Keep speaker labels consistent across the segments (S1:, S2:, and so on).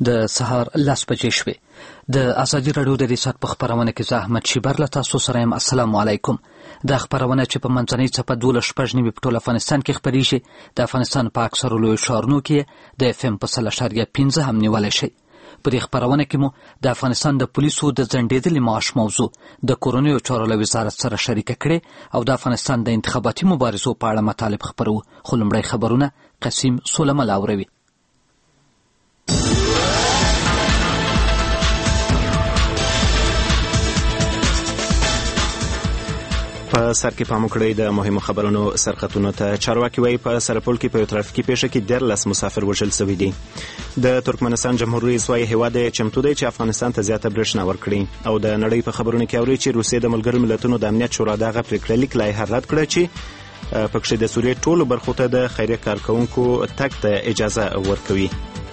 S1: د سهار 10 بجې شوې. د ازادي راډیو د ریاست په خبرونه کې زه احمد شیبر له تاسو سره یم. السلام علیکم. دا خبرونه چې په منځنۍ څپه 12.9 په ټول افغانستان کې خبرېږي، د افغانستان په اکثرو لویو ښارونو کې د FM په 100.5 هم نیولی شي. په دې خبرونه کې مو د افغانستان د پولیسو د ځنډېدلي معاش موضوع د کورنیو چارو له وزارت سره شریکه کړې او د افغانستان د انتخاباتي مبارزو په اړه مطالب خبرو. خو لومړی خبرونه قسیم سولمل اوروي.
S2: په سر کې پام وکړئ د مهمو خبرونو سرخطونو ته. چارواکي وایي په سرپل کې په یو ترافیکي پیښه کې 13 مسافر وژل شوي دي. د ترکمنستان جمهور رئیس وایي هیواد چمتو دی چې افغانستان ته زیاته برېښنا ورکړي. او د نړۍ په خبرونو کې اوري چې روسیې د ملګرو ملتونو د امنیت شورا دغه پریکړه لیک لایحه رد کړه چې پکښې د سوریې ټولو برخو ته د خیریه کارکوونکو تګ ته اجازه ورکوي.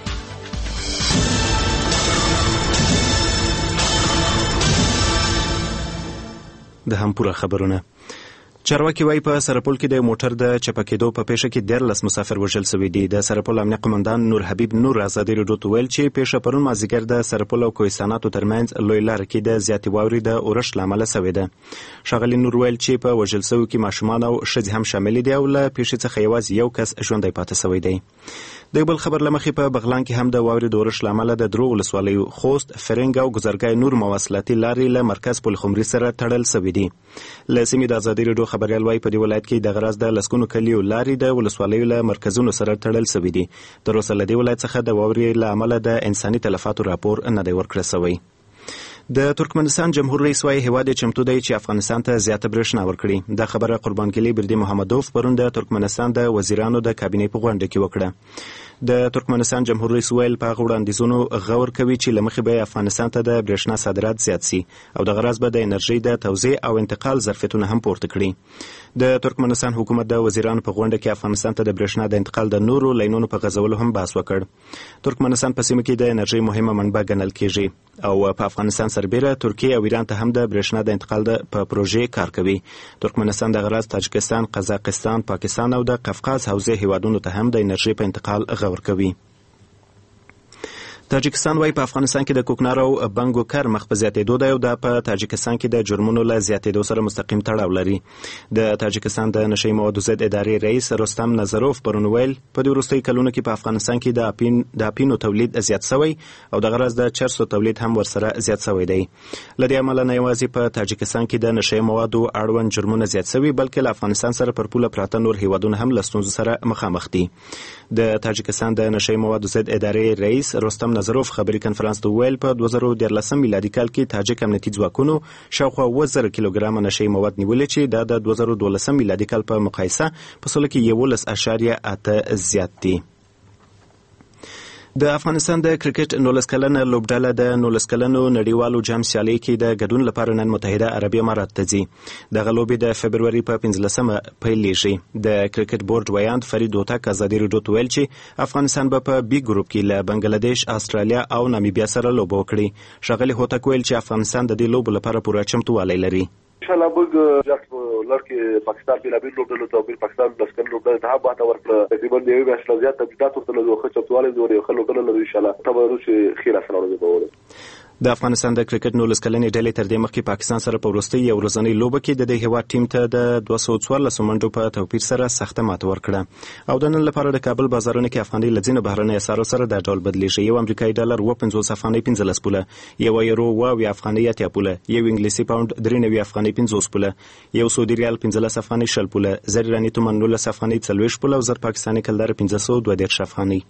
S2: د هم پوره خبرونه. چارواکي وایي په سرپل کې د موټر د چپه کېدو په پیښه کې 13 مسافر وژل شوي دي. د سرپل امنیه قمندان نور حبیب نور ازادي راډیو ته ویل چې پیښه پرون مازدیګر د سرپل او کوهستاناتو ترمنځ لوی لاره کې د زیاتې واورې د اورښت له امله شوې ده. ښاغلي نور ویل چې په وژل شویو کې ماشومان او ښځې هم شامل دي او له پیښې څخه یوازې یو کس ژوندی پاتې شوی دی. د بل خبر لمخې په بغلان کې هم د واورې د اورښت له امله د درو ولسوالیو خوست، فرنګ او ګذرګاه نور مواصلاتي لارې له مرکز پل خمري سره تړل شوي دي. له سیمې د ازادي راډیو خبریال وایي په دې ولایت کې د غرض د لسګونو کلیو لارې د ولسوالیو له مرکزونو سره تړل شوي دي. تر اوسه له دې ولایت څخه د واورې له امله د انساني تلفاتو راپور نه دی ورکړل شوی. د ترکمنستان جمهور رئیس وایي هیواد چمتو دی چې افغانستان ته زیاته برېښنا ورکړي. دا خبره قربانګلي بردي محمدوف پرون د ترکمنستان د وزیرانو د کابینې په غونډه کې وکړه. د ترکمنستان جمهور رئیس ویل په هغه وړاندیزونو غور کوي چې له مخې به افغانستان ته د برېښنا صادرات زیات سي او د غرض به د انرژۍ د توزیع او انتقال ظرفیتونه هم پورته کړي. د ترکمنستان حکومت د وزیرانو په غونډه کې افغانستان ته د برېښنا د انتقال د نورو لاینونو په غځولو هم بحث وکړ. ترکمنستان په سیمه کې د انرژۍ مهمه منبع ګڼل کیږي او په افغانستان سربېره ترکیه او ایران ته هم د برېښنا د انتقال په پروژې کار کوي. ترکمنستان د غرض تاجکستان، قزاقستان، پاکستان او د قفقاز حوزې هیوادونو ته هم د انرژۍ په انتقال غور کوي. تاجکستان وايي په افغانستان کې د کوکنار او بنګو کار مخ په زیاتېدو دی او دا په تاجکستان کې د جرمونو له زیاتېدو سره مستقیم تړاو لري. د تاجکستان د نشهیي موادو ضد ادارې رئیس رستم نظروف پرون ویل په دې وروستیو کلونو کې په افغانستان کې د اپینو تولید زیات شوی او د غرض د چرسو تولید هم ورسره زیات شوی دی. له دې امله نه یوازې په تاجکستان کې د نشهیي موادو اړوند جرمونه زیات شوي بلکې له افغانستان سره پر پوله پراته نور هیوادونه هم له ستونزو سره مخامخ دي. د تاجکستان د نشهیي موادو ضد ادارې رئیس رستم نظروف خبري کنفرانس ته ویل په 2013 میلادي کال کې تاجک امنیتي ځواکونو شاوخوا 1000 کیلوګرام نشهیي مواد نیولې چې دا د 2012 میلادي کال په مقایسه په سلو کې 11.8 زیات دي. د افغانستان د کرکټ 19 کلنه لوبډله د 19 کلنو نړیوالو جام سیالۍ کې د ګډون لپاره نن متحده عربي امارات ته ځي. دغه لوبې د فبروري په 15مه پیلېږي. د کرکټ بورډ ویاند فرید هوتک ازادي راډیو ته ویل چې افغانستان به په بي ګروپ کې له بنگلاديش، استرالیا او نامیبیا سره لوبه وکړي. ښاغلي هوتک ویل چې افغانستان د دې لوبو لپاره پوره چمتووالی لري.
S3: انشاءالله موږ لړ کې پاکستان بیلابیل لوبډلو ته بیل پاکستان د سکن لوبډلو ته باته ورکړه. تقریبا د یو میاشت لږ زیات تبدیلات ورته له خو چمتووالی زوري خلکو کله لري انشاءالله تبرو چې خیر سره ورته.
S2: د افغانستان د کرکټ 19 کلنې ډلې تر دې مخکې پاکستان سره په وروستۍ یو ورځنۍ لوبه کې د دې هیواد ټیم ته د 214 منډو په توپیر سره سخته ماته ورکړه او د نن لپاره د کابل بازارونو کې افغاني لځینو بهرنۍ اسعارو سره د ډول بدلیږي. یو امریکایي ډالر 50 افغاني 15 پوله، یو یورو 20 افغاني 80 پوله، یو انګلیسي پاوند 93 افغاني 50 پوله، یو سعودي ریال 15 افغاني 60 پوله، زر ایراني تومان 19 افغاني 40 پوله او زر پاکستاني کلدار 522 افغاني.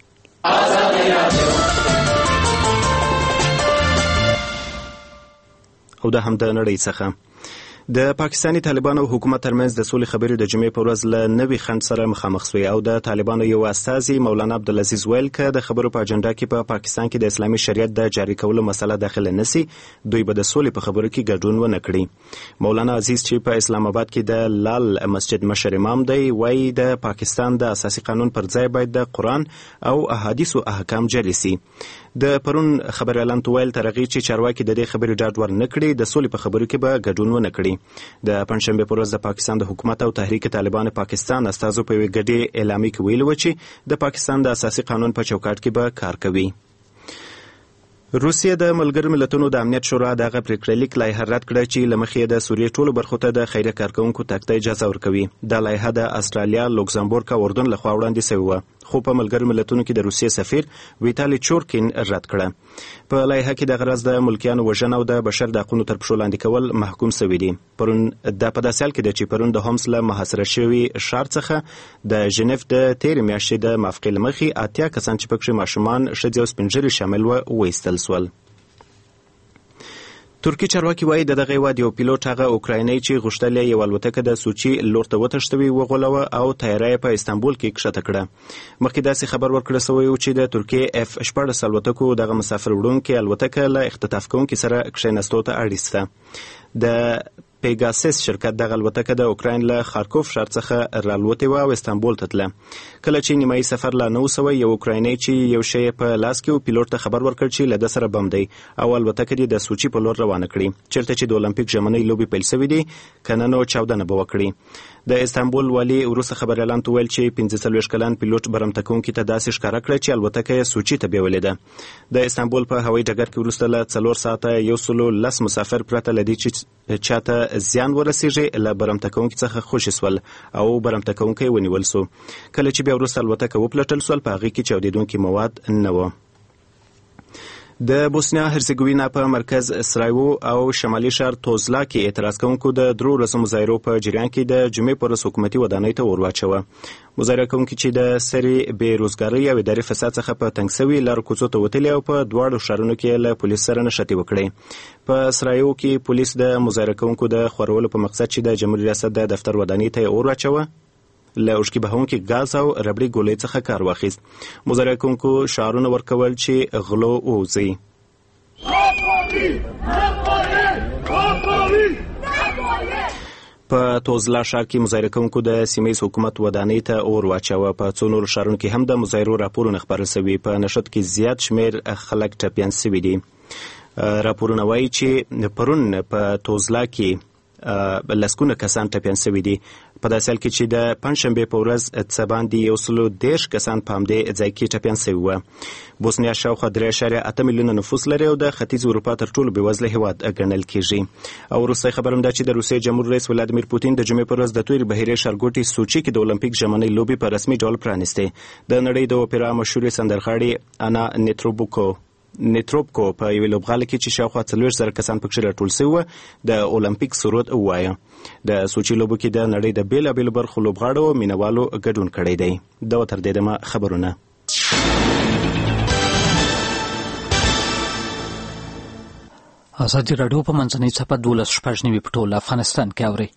S2: او د هم د نړۍ څخه د پاکستاني طالبانو حکومت ترمنځ د سولې خبرې د جمعې په ورځ له نوي خنډ سره مخامخ شوې او د طالبانو یو استازي مولانا عبدالعزیز ویل که د خبرو په اجنډا کې په پاکستان کې د اسلامي شریعت د جاری کولو مسله داخله نسی دوی به د سولې په خبرو کې ګډون ونه کړي. مولانا عزیز چې په اسلام آباد کې د لال مسجد مشر امام دی وایي د پاکستان د اساسي قانون پر ځای باید د قرآن او احادیثو احکام جاری سي. د پرون خبر اعلان تویل ترغی چې چارواکي د دې خبرې ډاډ ور نکړي د سولې په خبرو کې به ګډون ونه کړي. د پنځشنبه پر ورځ د پاکستان د حکومت او تحریک طالبان پاکستان استازو په ګډه اعلامیه کې ویلي و چې د پاکستان د اساسي قانون په چوکاټ کې به کار کوي. روسیه د ملګرو ملتونو د امنیت شورا دغه پریکړه لیک لایحه رد کړه چې له مخې د سوریې ټولو برخو ته د خیریه کارکوونکو تګ ته اجازه ورکوي. دا لایحه د استرالیا، لوکزامبورګ او اردن لخوا وړاندې شوې وه، خو په ملګرو ملتونو کې د روسیې سفیر ویتالي چورکین رد کړه. په لایحه کې د غرض د ملکیانو وژنه او د بشر د حقونو تر پښو لاندې کول محکوم شوي دي. پرون د په داسې حال کې ده چې پرون د هومس له محاصره شوي ښار څخه د ژنیف د تېرې میاشتې د موافقې له مخې 80 کسان چې پکې ماشومان، ښځې او سپین ږیري شامل وه وایستل سول. ترکی چارواکي وایي د دغه هېواد یو پیلوټ هغه اوکرایني چې غوښتل یې یوه الوتکه د سوچي لور ته وتښتوي وغولوه او طیاره یې په استانبول کې کښته کړه. مخکې داسې خبر ورکړل شوی و چې د ترکیې F-14 الوتکو دغه مسافر وړونکې الوتکه له اختطاف کوونکي سره کښېنستو ته اړ ایسته. د پیګاسس شرکت دغه الوتکه د اوکراین له خارکوف ښار څخه رالوتې وه او استانبول ته تله. کله چې نیمایي سفر لا نه و سوی، یو اوکرایني چې یو شی په لاس کې و پیلوټ ته خبر ورکړ چې له ده سره بم دی او الوتکه دې د سوچي په لور روانه کړي، چېرته چې د اولمپیک ژمنۍ لوبې پیل سوي دي، که نه نو چاودنه به وکړي. د استانبول والي وروسته خبریالانو ته ویل چې 45 کلن پیلوټ برمته کوونکي ته داسې ښکاره کړه چې الوتکه یې سوچي ته بیولې ده. د استانبول په هوایي ډګر کې وروسته له 4 ساعته 110 مسافر پرته له دې چې چاته زیان ورسیږي له برمته کوونکي څخه خوشي سول او برمته کوونکی ونیول سو. کله چې بیا وروسته الوتکه وپلټل سول، په هغې کې چاودېدونکي مواد نه وه. د بوسنیا هرزګوینا په مرکز سرایوو او شمالي ښار توزلا کې اعتراض کوونکو د 3 ورځو مظاهرو په جریان کې د جمعې په ورځ حکومتي ودانۍ ته ور واچوه. مظاهره کوونکي چې د سرې بېروزګارۍ او اداري فساد څخه په تنګ سوي لارو کوڅو ته وتلي او په دواړو ښارونو کې له پولیس سره نښتې وکړې. په سرایوو کې پولیس د مظاهره کوونکو د خورولو په مقصد چې د جمهوري ریاست د دفتر ودانۍ ته اور واچوه، له اوښکې بهونکي ګاز او ربړي ګولۍ څخه کار واخیست. مظاهره کوونکو شعارونه ورکول چې غلو ووځي. په توزلا ښار کې مظاهره کوونکو د سیمه‌ییز حکومت ودانۍ ته اور واچوه. په څو نورو ښارونو کې هم د مظاهرو راپورونه خپاره شوي. په نښت کې زیات شمېر خلک ټپیان شوي دي. راپورونه وایي چې پرون په توزلا کې لسګونه کسان ټپیان شوي دي. په داسې حال کې چې د پنجشنبې په ورځ څه باندې 130 کسان په همدې ځای کې ټپیان شوي وه. بوسنیا شاوخوا 3.8 میلیونه نفوس لري او د ختیځ اروپا تر ټولو بېوزله هېواد ګڼل کېږي. او وروستی خبر هم دا چې د روسیې جمهور رئیس ولادیمیر پوتین د جمعې په ورځ د تورې بحیرې ښارګوټي سوچي کې د اولمپیک ژمنۍ لوبې په رسمي ډول پرانیستې. د نړۍ د اوپرا مشهورې سندرغاړې انا نیتروبکو په یوې لوبغاله کې چې شاوخوا 40,000 کسان پکښې راټول شوي وه د اولمپیک سرود ووایه. د سوچي لوبو کې د نړۍ د بېلابېلو برخو لوبغاړو او مینوالو ګډون کړی دی. دا تر دې دمه خبرونه.
S1: ازادي راډیو په منځنۍ څپه 12:09 په ټول افغانستان کې اوري.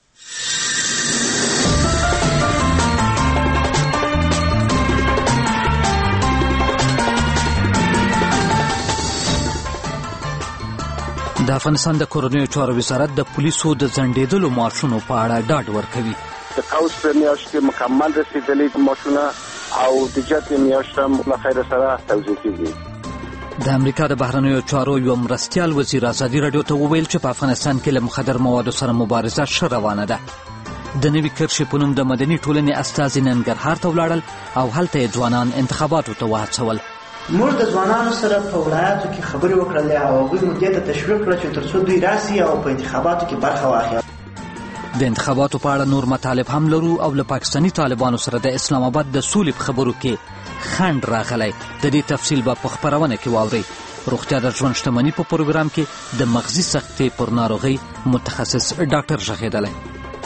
S1: د افغانستان د کورنیو چارو وزارت د پولیسو د ځنډېدلو معاشونو په اړه ډاډ ورکوي.
S4: د قوس په میاشت کې مکمل رسیدلي معاشونه او د جت میاشت هم له خیر سره توزیع کیږي.
S1: د امریکا د بهرنیو چارو یو مرستیال وزیر ازادي راډیو ته وویل چې په افغانستان کې له مخدر موادو سره مبارزه ښه روانه ده. د نوي کرښې په نوم د مدني ټولنې استازي ننګرهار ته ولاړل او هلته یې ځوانان انتخاباتو ته وهڅول.
S5: موږ د ځوانانو سره په ولایاتو کې خبرې وکړلې او هغوی مو دې ته تشویق کړه چې تر څو دوی راسي او په انتخاباتو کې برخه واخلي.
S1: د انتخاباتو په اړه نور مطالب هم لرو او له پاکستاني طالبانو سره د اسلام آباد د سولې په خبرو کې خنډ راغلی. د دې تفصیل به په خپرونه کې واورئ. روغتیا د ژوند شتمني په پروګرام کې د مغزي سختۍ پر ناروغۍ متخصص ډاکټر ژغېدلی.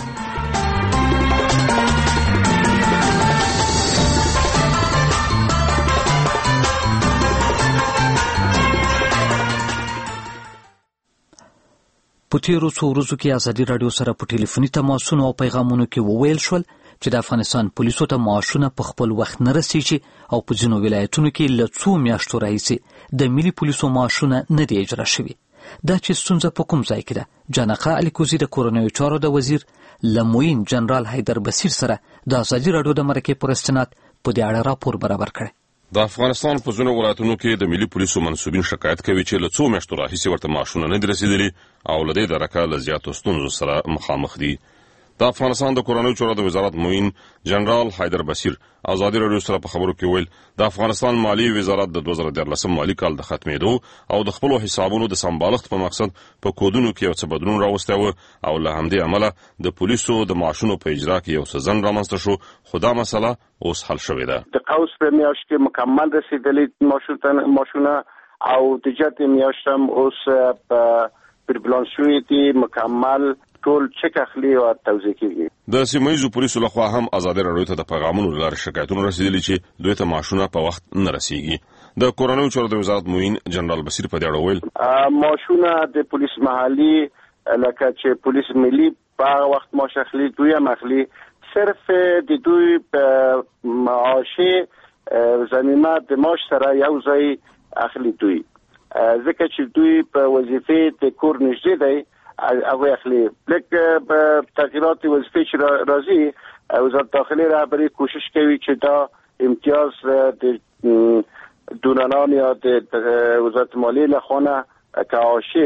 S1: په تېرو څو ورځو کې ازادي راډیو سره په ټلیفوني تماسونو او پیغامونو کې وویل شول چې د افغانستان پولیسو ته معاشونه په خپل وخت نه رسیږي او په ځینو ولایتونو کې له څو میاشتو راهیسې د ملي پولیسو معاشونه نه دي اجرا شوي. دا چې ستونزه په کوم ځای کې ده؟ جانقه الیکوزي د کورنیو چارو د وزیر له معین جنرال حیدر بصیر سره د ازادي راډیو د مرکې پر استناد په دې اړه راپور برابر کړی.
S6: د افغانستان په ځینو ولایتونو کې د ملي پولیسو منصوبین شکایت کوي چې له څو میاشتو راهیسې ورته معاشونه نه دي رسیدلي او له دې درکه له زیاتو ستونزو سره مخامخ دي. د افغانستان د کورنیو چارو د وزارت معین جنرال حیدر بصیر ازادي راډیو سره په خبرو کې ویل د افغانستان مالی وزارت د 2013 مالی کال د ختمېدو او د خپل حسابونو د سمبالښت په مقصد په کودونو کې یو څه بدلون راوستی و او له همدې امله د پولیسو د معاشونو په اجرا کې یو څه ځنډ رامنځته شو خو دا مسله اوس حل شوې ده.
S4: د قوس په میاشت کې مکمل رسیدلې معاشونه او د جت میاشت هم اوس پر پلان شوې دي مکمل ټول چک اخلي او توزیع کیږي.
S6: د سیمایي پولیسو لخوا هم ازادي راډیو ته د پیغامونو لپاره شکایتونه رسیدلي چې دوی ته معاشونه په وخت نه رسیږي. د کورنیو چارو د وزارت معین جنرال بصیر په دې اړه ویل
S4: معاشونه د پولیس محلي لکه چې پولیس ملي په وخت معاش اخلي دوی هم اخلي صرف د دوی په معاشي زمینه د معاش سره یو ځای اخلي دوی ځکه چې دوی په وظیفه د کور نږدې دی هغه اخلي لکه تغییرات وظیفي چې راځي وزارت داخلي رهبری کوشش کوي چې دا امتیاز د دونانان یا د وزارت مالیه لخوا کاوشي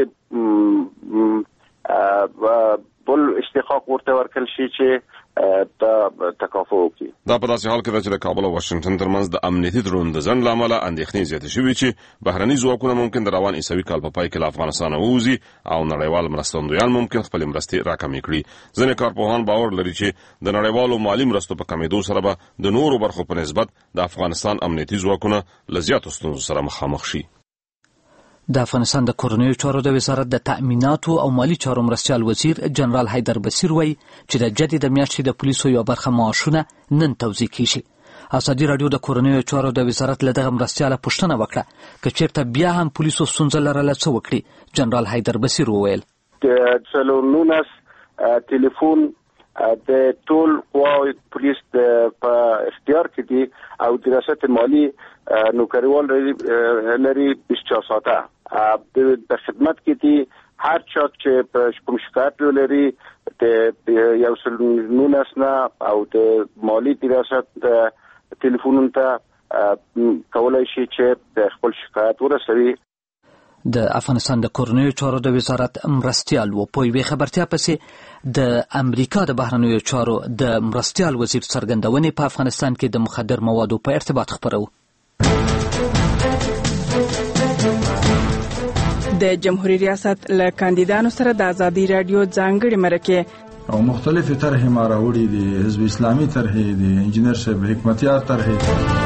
S4: بل استحقاق ورته ورکړل شي چې تکافؤ وکړي.
S6: دا په داسې حال کې ده چې د کابل او واشنگټن ترمنځ د امنیتي درون د ځنډ له امله اندېښنې زیاتې شوې چې بهرني ځواکونه ممکن د روان عیسوي کال په پای کې له افغانستانه ووځي او نړیوال مرستندویان ممکن خپلې مرستې راکمې کړي. ځینې کارپوهان باور لري چې د نړیوالو مالي مرستو په کمېدو سره به د نورو برخو په نسبت د افغانستان امنیتي ځواکونه له زیاتو ستونزو سره مخامخ شي.
S1: د افغانستان د کورنیو چارو د وزارت د تأمیناتو او مالی چارو مرستیال وزیر جنرال حیدر بصیر وایي چې د جدي د میاشتې د پولیسو یو برخه معاشونه نن توزیع کیږي. ازادي راډیو د کورنیو چارو د وزارت له دغه مرستیاله پوښتنه وکړه که چیرته بیا هم پولیسو ستونزه لرله څه وکړي. جنرال حیدر بصیر وویل
S4: د څلورنولس ټلیفون د ټول قواوو پولیس په اختیار کې دي او د ریاست مالی نوکریوال لري 24 ساعته د خدمت کې دي. هر چا چې کوم شکایت لري د یو څلورنولس نه او د مالی ریاست ټلیفونونو ته کولای شي چې خپل شکایت ورسوي.
S1: د افغانستان د کورنیو چارو د وزارت مرستیال و په یوې خبرتیا پسې د امریکا د بهرنیو چارو د مرستیال وزیر څرګندونې په افغانستان کې د مخدر موادو په ارتباط خپرو.
S7: د جمهوریت ریاست له کاندیدانو سره د ازادي راډیو ځانګړي مرکه
S8: او مختلفې طرحې ما راوړي دي حزب اسلامي طرحې دي انجینر صاحب حکمتیار طرحې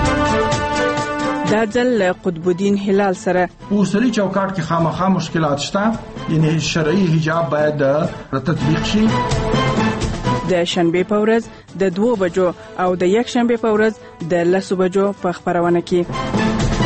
S7: دا ځل قطب الدین هلال سره
S8: اوسري چوکاټ کې خامخا مشکلات شته یعنی شرعي حجاب باید تطبیق شي.
S7: د شنبه په ورځ د 2 بجو او د یک شنبه په ورځ د 10 بجو په خبرونه کې.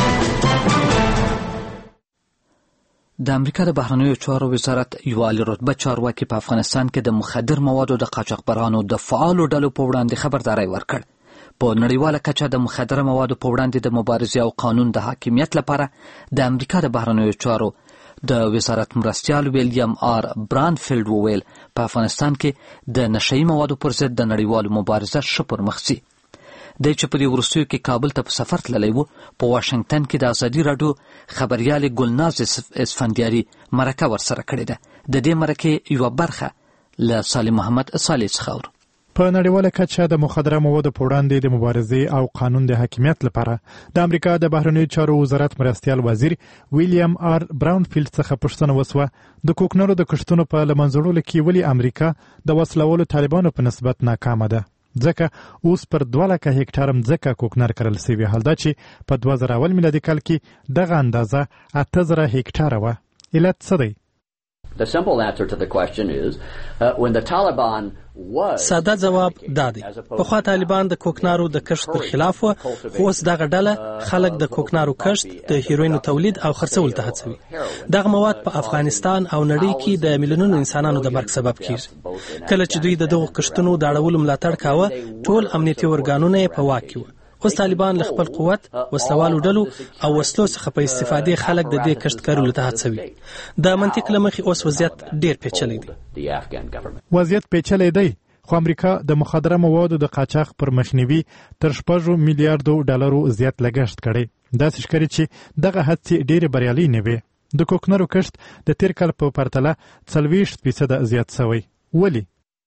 S1: د امریکا د بهرنیو چارو وزارت یو عالی رتبه چارواکي په افغانستان کې د مخدر موادو د قاچاقبرانو د فعالو ډلو په وړاندې خبرداري ورکړ. په نړیواله کچه د مخدر موادو په وړاندې د مبارزې او قانون د حاکمیت لپاره د امریکا د بهرنیو چارو د وزارت مرستیال ویلیام آر برانفیلد وویل په افغانستان کې د نشئی موادو پر ضد د نړیوالو مبارزه ښه پرمخ ځي. د چې په دې وروستیو کې کابل ته په سفر تللی و په واشنگټن کې د ازادي راډیو خبريال ګلناز اسفندیاري مرکه ورسره کړې ده. د دې مرکې یو برخه له صالح محمد صالح څخه
S9: په نړیواله کچه د مخدره موادو په وړاندې د مبارزې او قانون د حاکمیت لپاره د امریکا د بهرنیو چارو وزارت مرستیال وزیر ویلیام آر براونفیلد څخه پوښتنه وسوه د کوکنارو د کښتونو په له منځ وړلو کې ولې امریکا د وسلوالو طالبانو په نسبت ناکامه ده ځکه اوس پر 2 لکه هکټار مځکه کوکنار کرل شوی حال دا چې په 2000 میلادي کال کې دغه اندازه 8000 هکټار وه. علت څه دی؟
S10: The simple answer to the question is when the Taliban
S11: ساده جواب دا دی پخوا طالبان د کوکنارو د کښت پر خلاف و خو اوس دغه ډله خلک د کوکنارو کښت د هیروینو تولید او خرڅول ته هڅوي. دغه مواد په افغانستان او نړۍ کې د میلیونونو انسانانو د مرګ سبب کیږي. کله چې دوی دغه کښتونو د اړولو ملاتړ کاوه ټول امنیتي ورګانونه په واک کې و. اوس طالبان له خپل قوت وسلوالو ډلو او وسلو څخه په استفادې خلک د دې کښتکارو ته هڅوي. د منطق له مخې اوس وضعیت ډیر پیچلی دی.
S9: وضعیت پیچلی دی خو امریکا د مخدره موادو د قاچاق پر مخنیوي تر 6 میلیارډ ډالرو زیات لګښت کړي. داسې ښکاري چې دغه هڅې ډېرې بریالۍ نه وي. د کوکنارو کښت د تیر کال په پرتله 40% زیات شوی. ولې؟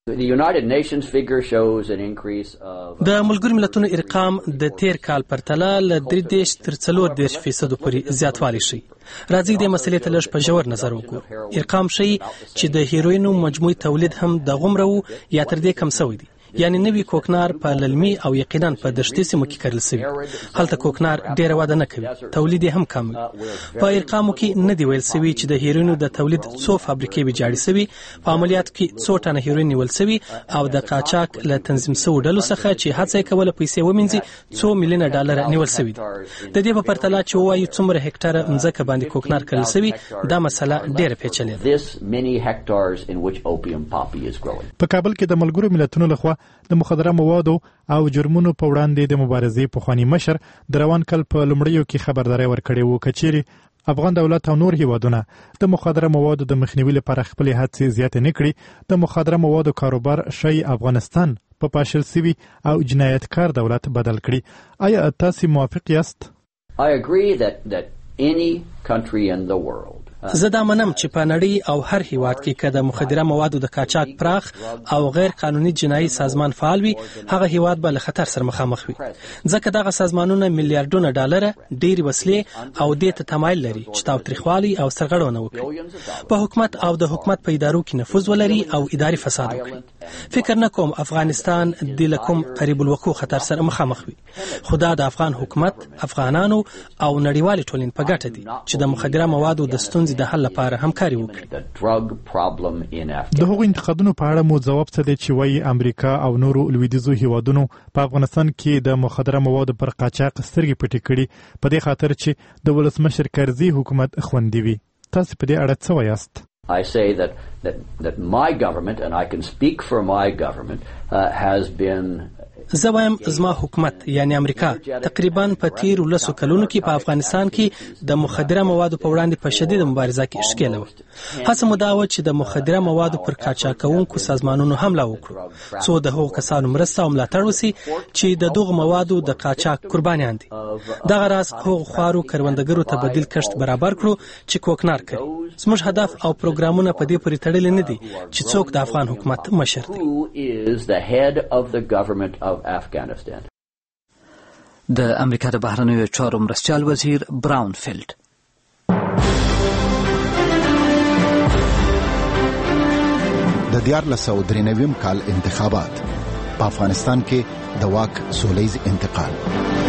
S11: د ملګرو ملتونو ارقام د تیر کال پرتله له 3 تر 4% پورې زیاتوالی شي. راځي د مسلې ته لږ په ژور نظر وګورو. ارقام ښیي چې د هیروینو مجموعي تولید هم د غومره یا تر دې کم شوی دی. یعنی نوی کوکنار په للمي او یقینا په دشتي سیمو کې کرل شوی. هلته کوکنار ډیره وده نه کوي، تولید هم کم. په ارقامو کې نه دی ویل شوی چې د هیروینو د تولید څو فابریکې ویجاړې شوی، په عملیاتو کې څو ټنه هیروین نیول شوی او د قاچاق له تنظیم شوو ډلو څخه چې هڅه کوله پیسې ومنځي څو میلیونه ډالر نیول شوی دي. د دې په پرتله چې وایي څومره هکټاره ځمکه باندې کوکنار کرل شوی، دا مسله ډیره پیچلې ده.
S9: په کابل کې د ملګرو ملتونو لخوا د مخدره موادو او جرمونو په وړاندې د مبارزې پخوانی مشر د روان کال په لومړیو کې خبرداري ورکړې وو کچېرې افغان دولت او نور هیوادونه د مخدره موادو د مخنیوي لپاره خپل هڅې زیاتې نه کړي، د مخدره موادو کاروبار شي افغانستان په پاشل سوي او جنایتکار دولت بدل کړي. آیا تاسو موافق یاست؟
S10: I agree that any country in the world
S11: زه دا منم چې په نړۍ او هر هیواد کې که د مخدره موادو د قاچاق پراخ او غیر قانوني جنایي سازمان فعال وي، هغه هیواد به له خطر سره مخامخ وي، ځکه دغه سازمانونه میلیارډونه ډالر ډېرې وسلې او دې ته تمایل لري چې تاوتریخوالي او سرغړونه وکړي، په حکومت او د حکومت په ادارو کې نفوذ ولري او اداري فساد وکړي. فکر نه کوم افغانستان د لکم قریب الوقوع خطر سره مخامخ وي، خو دا د افغان حکومت، افغانانو او نړیوالې ټولنې په ګټه دي چې د مخدره موادو د ستونزې د حل لپاره همکاري وکړي.
S9: د هغو انتقادونو په اړه مو ځواب څه دی چې وایي امریکا او نورو لویدیځو هیوادونو په افغانستان کې د مخدره موادو پر قاچاق سترګې پټې کړي په دې خاطر چې د ولسمشر کرزي حکومت خوندي وي. تاسو په دې اړه څه وایاست؟
S10: I say that my government, and I can speak for my government, has been
S11: زه وایم زما حکومت یعنی امریکا تقریبا په تیر 10 کلونو کې په افغانستان کې د مخدره موادو په وړاندې په شدید مبارزه کې ښکېله وه. هڅه مو دا وه چې د مخدره موادو پر قاچاقونکو سازمانونو حمله وکړو، څو د هغو کسانو مرسته او ملاتړ وشي چې د دغو موادو د قاچاق قربانیان دي. دغه راز هغو خوارو کروندګرو ته بدیل کښت برابر کړو چې کوکنار کوي. زموږ هدف او پروګرامونه په دې پورې تړلي نه دي چې څوک د افغان حکومت مشر دی.
S10: Afghanistan.
S1: د امریکا د بهرنیو چارو مرستیال وزیر براونفیلد
S12: د 1993 کال انتخابات په افغانستان کې د واک سولیز انتقال.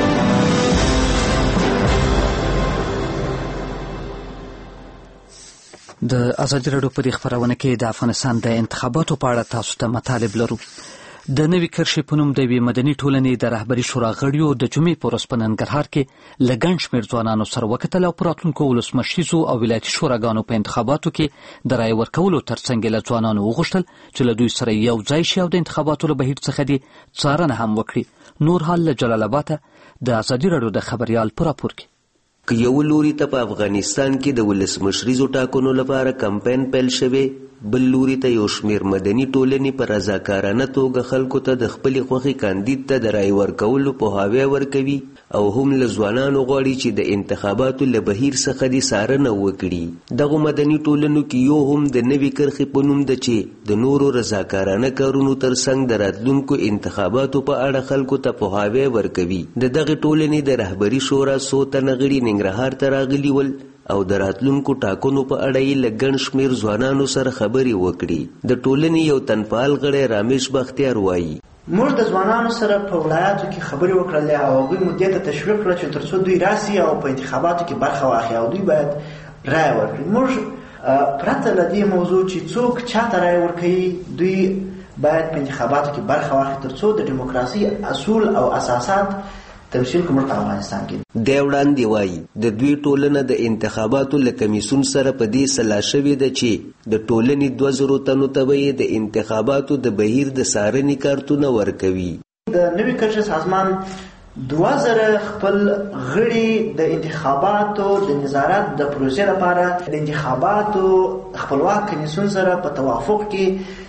S1: د ازادي راډیو په خبرونه کې د افغانستان د انتخاباتو په اړه تاسو ته مطالب لرو. د نوي کرښې په نوم د یوې مدني ټولنې د رهبري شورا غړیو د جمعې په ورځ په ننګرهار کې له ګڼ شمېر ځوانانو سره وکتل او په راتلونکو ولسمشریزو او ولایتي شوراګانو په انتخاباتو کې د رایې ورکولو ترڅنګ له ځوانانو وغوښتل چې له دوی سره یو ځای شي او د انتخاباتو له بهیر څخه دې څارنه هم وکړي. نور حال له جلال آباده د ازادي راډیو د خبریال په راپور کې.
S13: که یو لوري ته په افغانستان کې د ولسمشریزو ټاکنو لپاره کمپاین پیل شوی، بل لوري ته یو شمیر مدني ټولنې په رضاکارانه توګه خلکو ته د خپلې خوښې کاندید ته د رایې ورکولو پوهاوی ورکوي او هم له ځوانانو غواړي چې د انتخاباتو له بهیر څخه دې څارنه وکړي. دغو مدني ټولنو کې یو هم د نوي کرښې په نوم ده چې د نورو رضاکارانه کارونو ترڅنګ د راتلونکو انتخاباتو په اړه خلکو ته پوهاوی ورکوي. د دغې ټولنې د رهبري شورا څو تنه غړي ننګرهار ته راغلي ول او د راتلونکو ټاکنو په اړه یې له ګڼ شمېر ځوانانو سره خبرې وکړي. د ټولنې یو تنفعال غړی رامش بختیار وایي
S5: موږ د ځوانانو سره په ولایاتو کې خبرې وکړلې او هغوی مو دې ته تشویق کړه چې تر څو دوی راسي او په انتخاباتو کې برخه واخلي او دوی باید رایه ورکړي. موږ پرته له دې موضوع چې څوک چاته رایه ورکوي، دوی باید په انتخاباتو کې برخه واخلي تر څو د ډیموکراسي اصول او اساسات تمثیل کوم په افغانستان کې.
S13: د وړاندې وایي د دوی ټولنه د انتخاباتو له کمیسون سره په دې سلا شوې ده چې د ټولنې 2000 تنو ته به د انتخاباتو د بهیر د څارنې کارتونه ورکوي.
S5: د نوي کرښې سازمان 2000 خپل غړي د انتخاباتو د نظارت د پروسې لپاره د انتخاباتو خپلواک کمیسون سره په توافق کې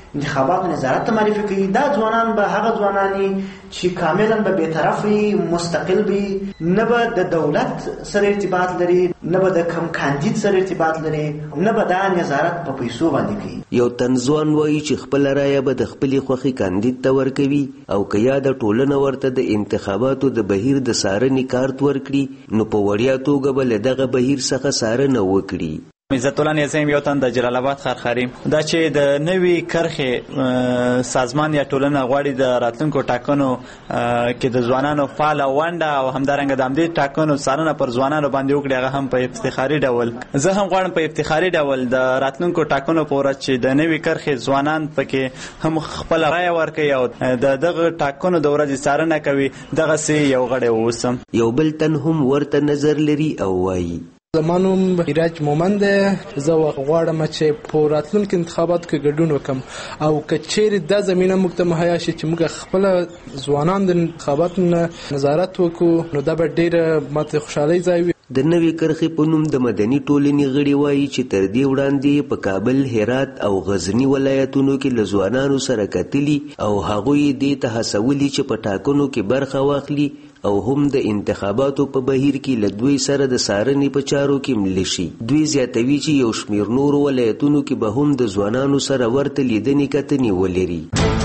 S5: انتخاباتو نظارت ته معرفي کوي. دا ځوانان به هغه ځوانان چې کاملا به بیطرف وي، مستقل وي، نه به د دولت سره ارتباط لري، نه به د کم کاندید سره ارتباط لري، نه به دا نظارت په پیسو باندې کوي.
S13: یو تنځوان وایي چې خپل رایه به د خپلې خوښې کاندید ته ورکوي او که یا د ټولنه ورته د انتخاباتو د بهیر د څارنې کارت ورکړي نو په وړیا توګه به له دغه بهیر څخه څارنه وکړي.
S14: عزت الله نیازم یو تن د جلال آباد خرخریم دا چې د نوې کرخې سازمان یا ټولنه غواړي د راتلونکو ټاکنو کې د ځوانانو فعال ونډه او همدارنګه د همدې ټاکنو څارنه پر ځوانانو باندې وکړي، هغه هم په افتخاري ډول. زه هم غواړم په افتخاري ډول د راتلونکو ټاکنو په ورځ چې د نوې کرخې ځوانان پکې هم خپل رایه ورکوي او د دغه ټاکنو د ورځې څارنه کوي، دغسې یو غړی واوسم.
S13: یو بل تن هم ورته نظر لري او وایي
S15: زمانوم ایراج مومند زه غواړم چې په راتلونکو انتخاباتو کې ګډون وکم او که چیرې دا زمینه موږ ته مهیا شي چې موږ خپل ځوانان د انتخاباتو نظارت وکړو نو دا به ډېره ماته خوشحالۍ ځای وي.
S13: د نوې کرښې په نوم د مدني ټولنې غړي وایي چې تر دې وړاندې په کابل، هرات او غزني ولایتونو کې له ځوانانو سره کتلي او هغوی دې ته هڅولي چې په ټاکنو کې برخه واخلي او هم د انتخاباتو په بهیر کې له دوی سره د څارنې په چارو کې مل شي. دوی زیاتوي چې یو شمېر نورو ولایتونو کې به هم د ځوانانو سره ورته لیدنې کتنې ولري.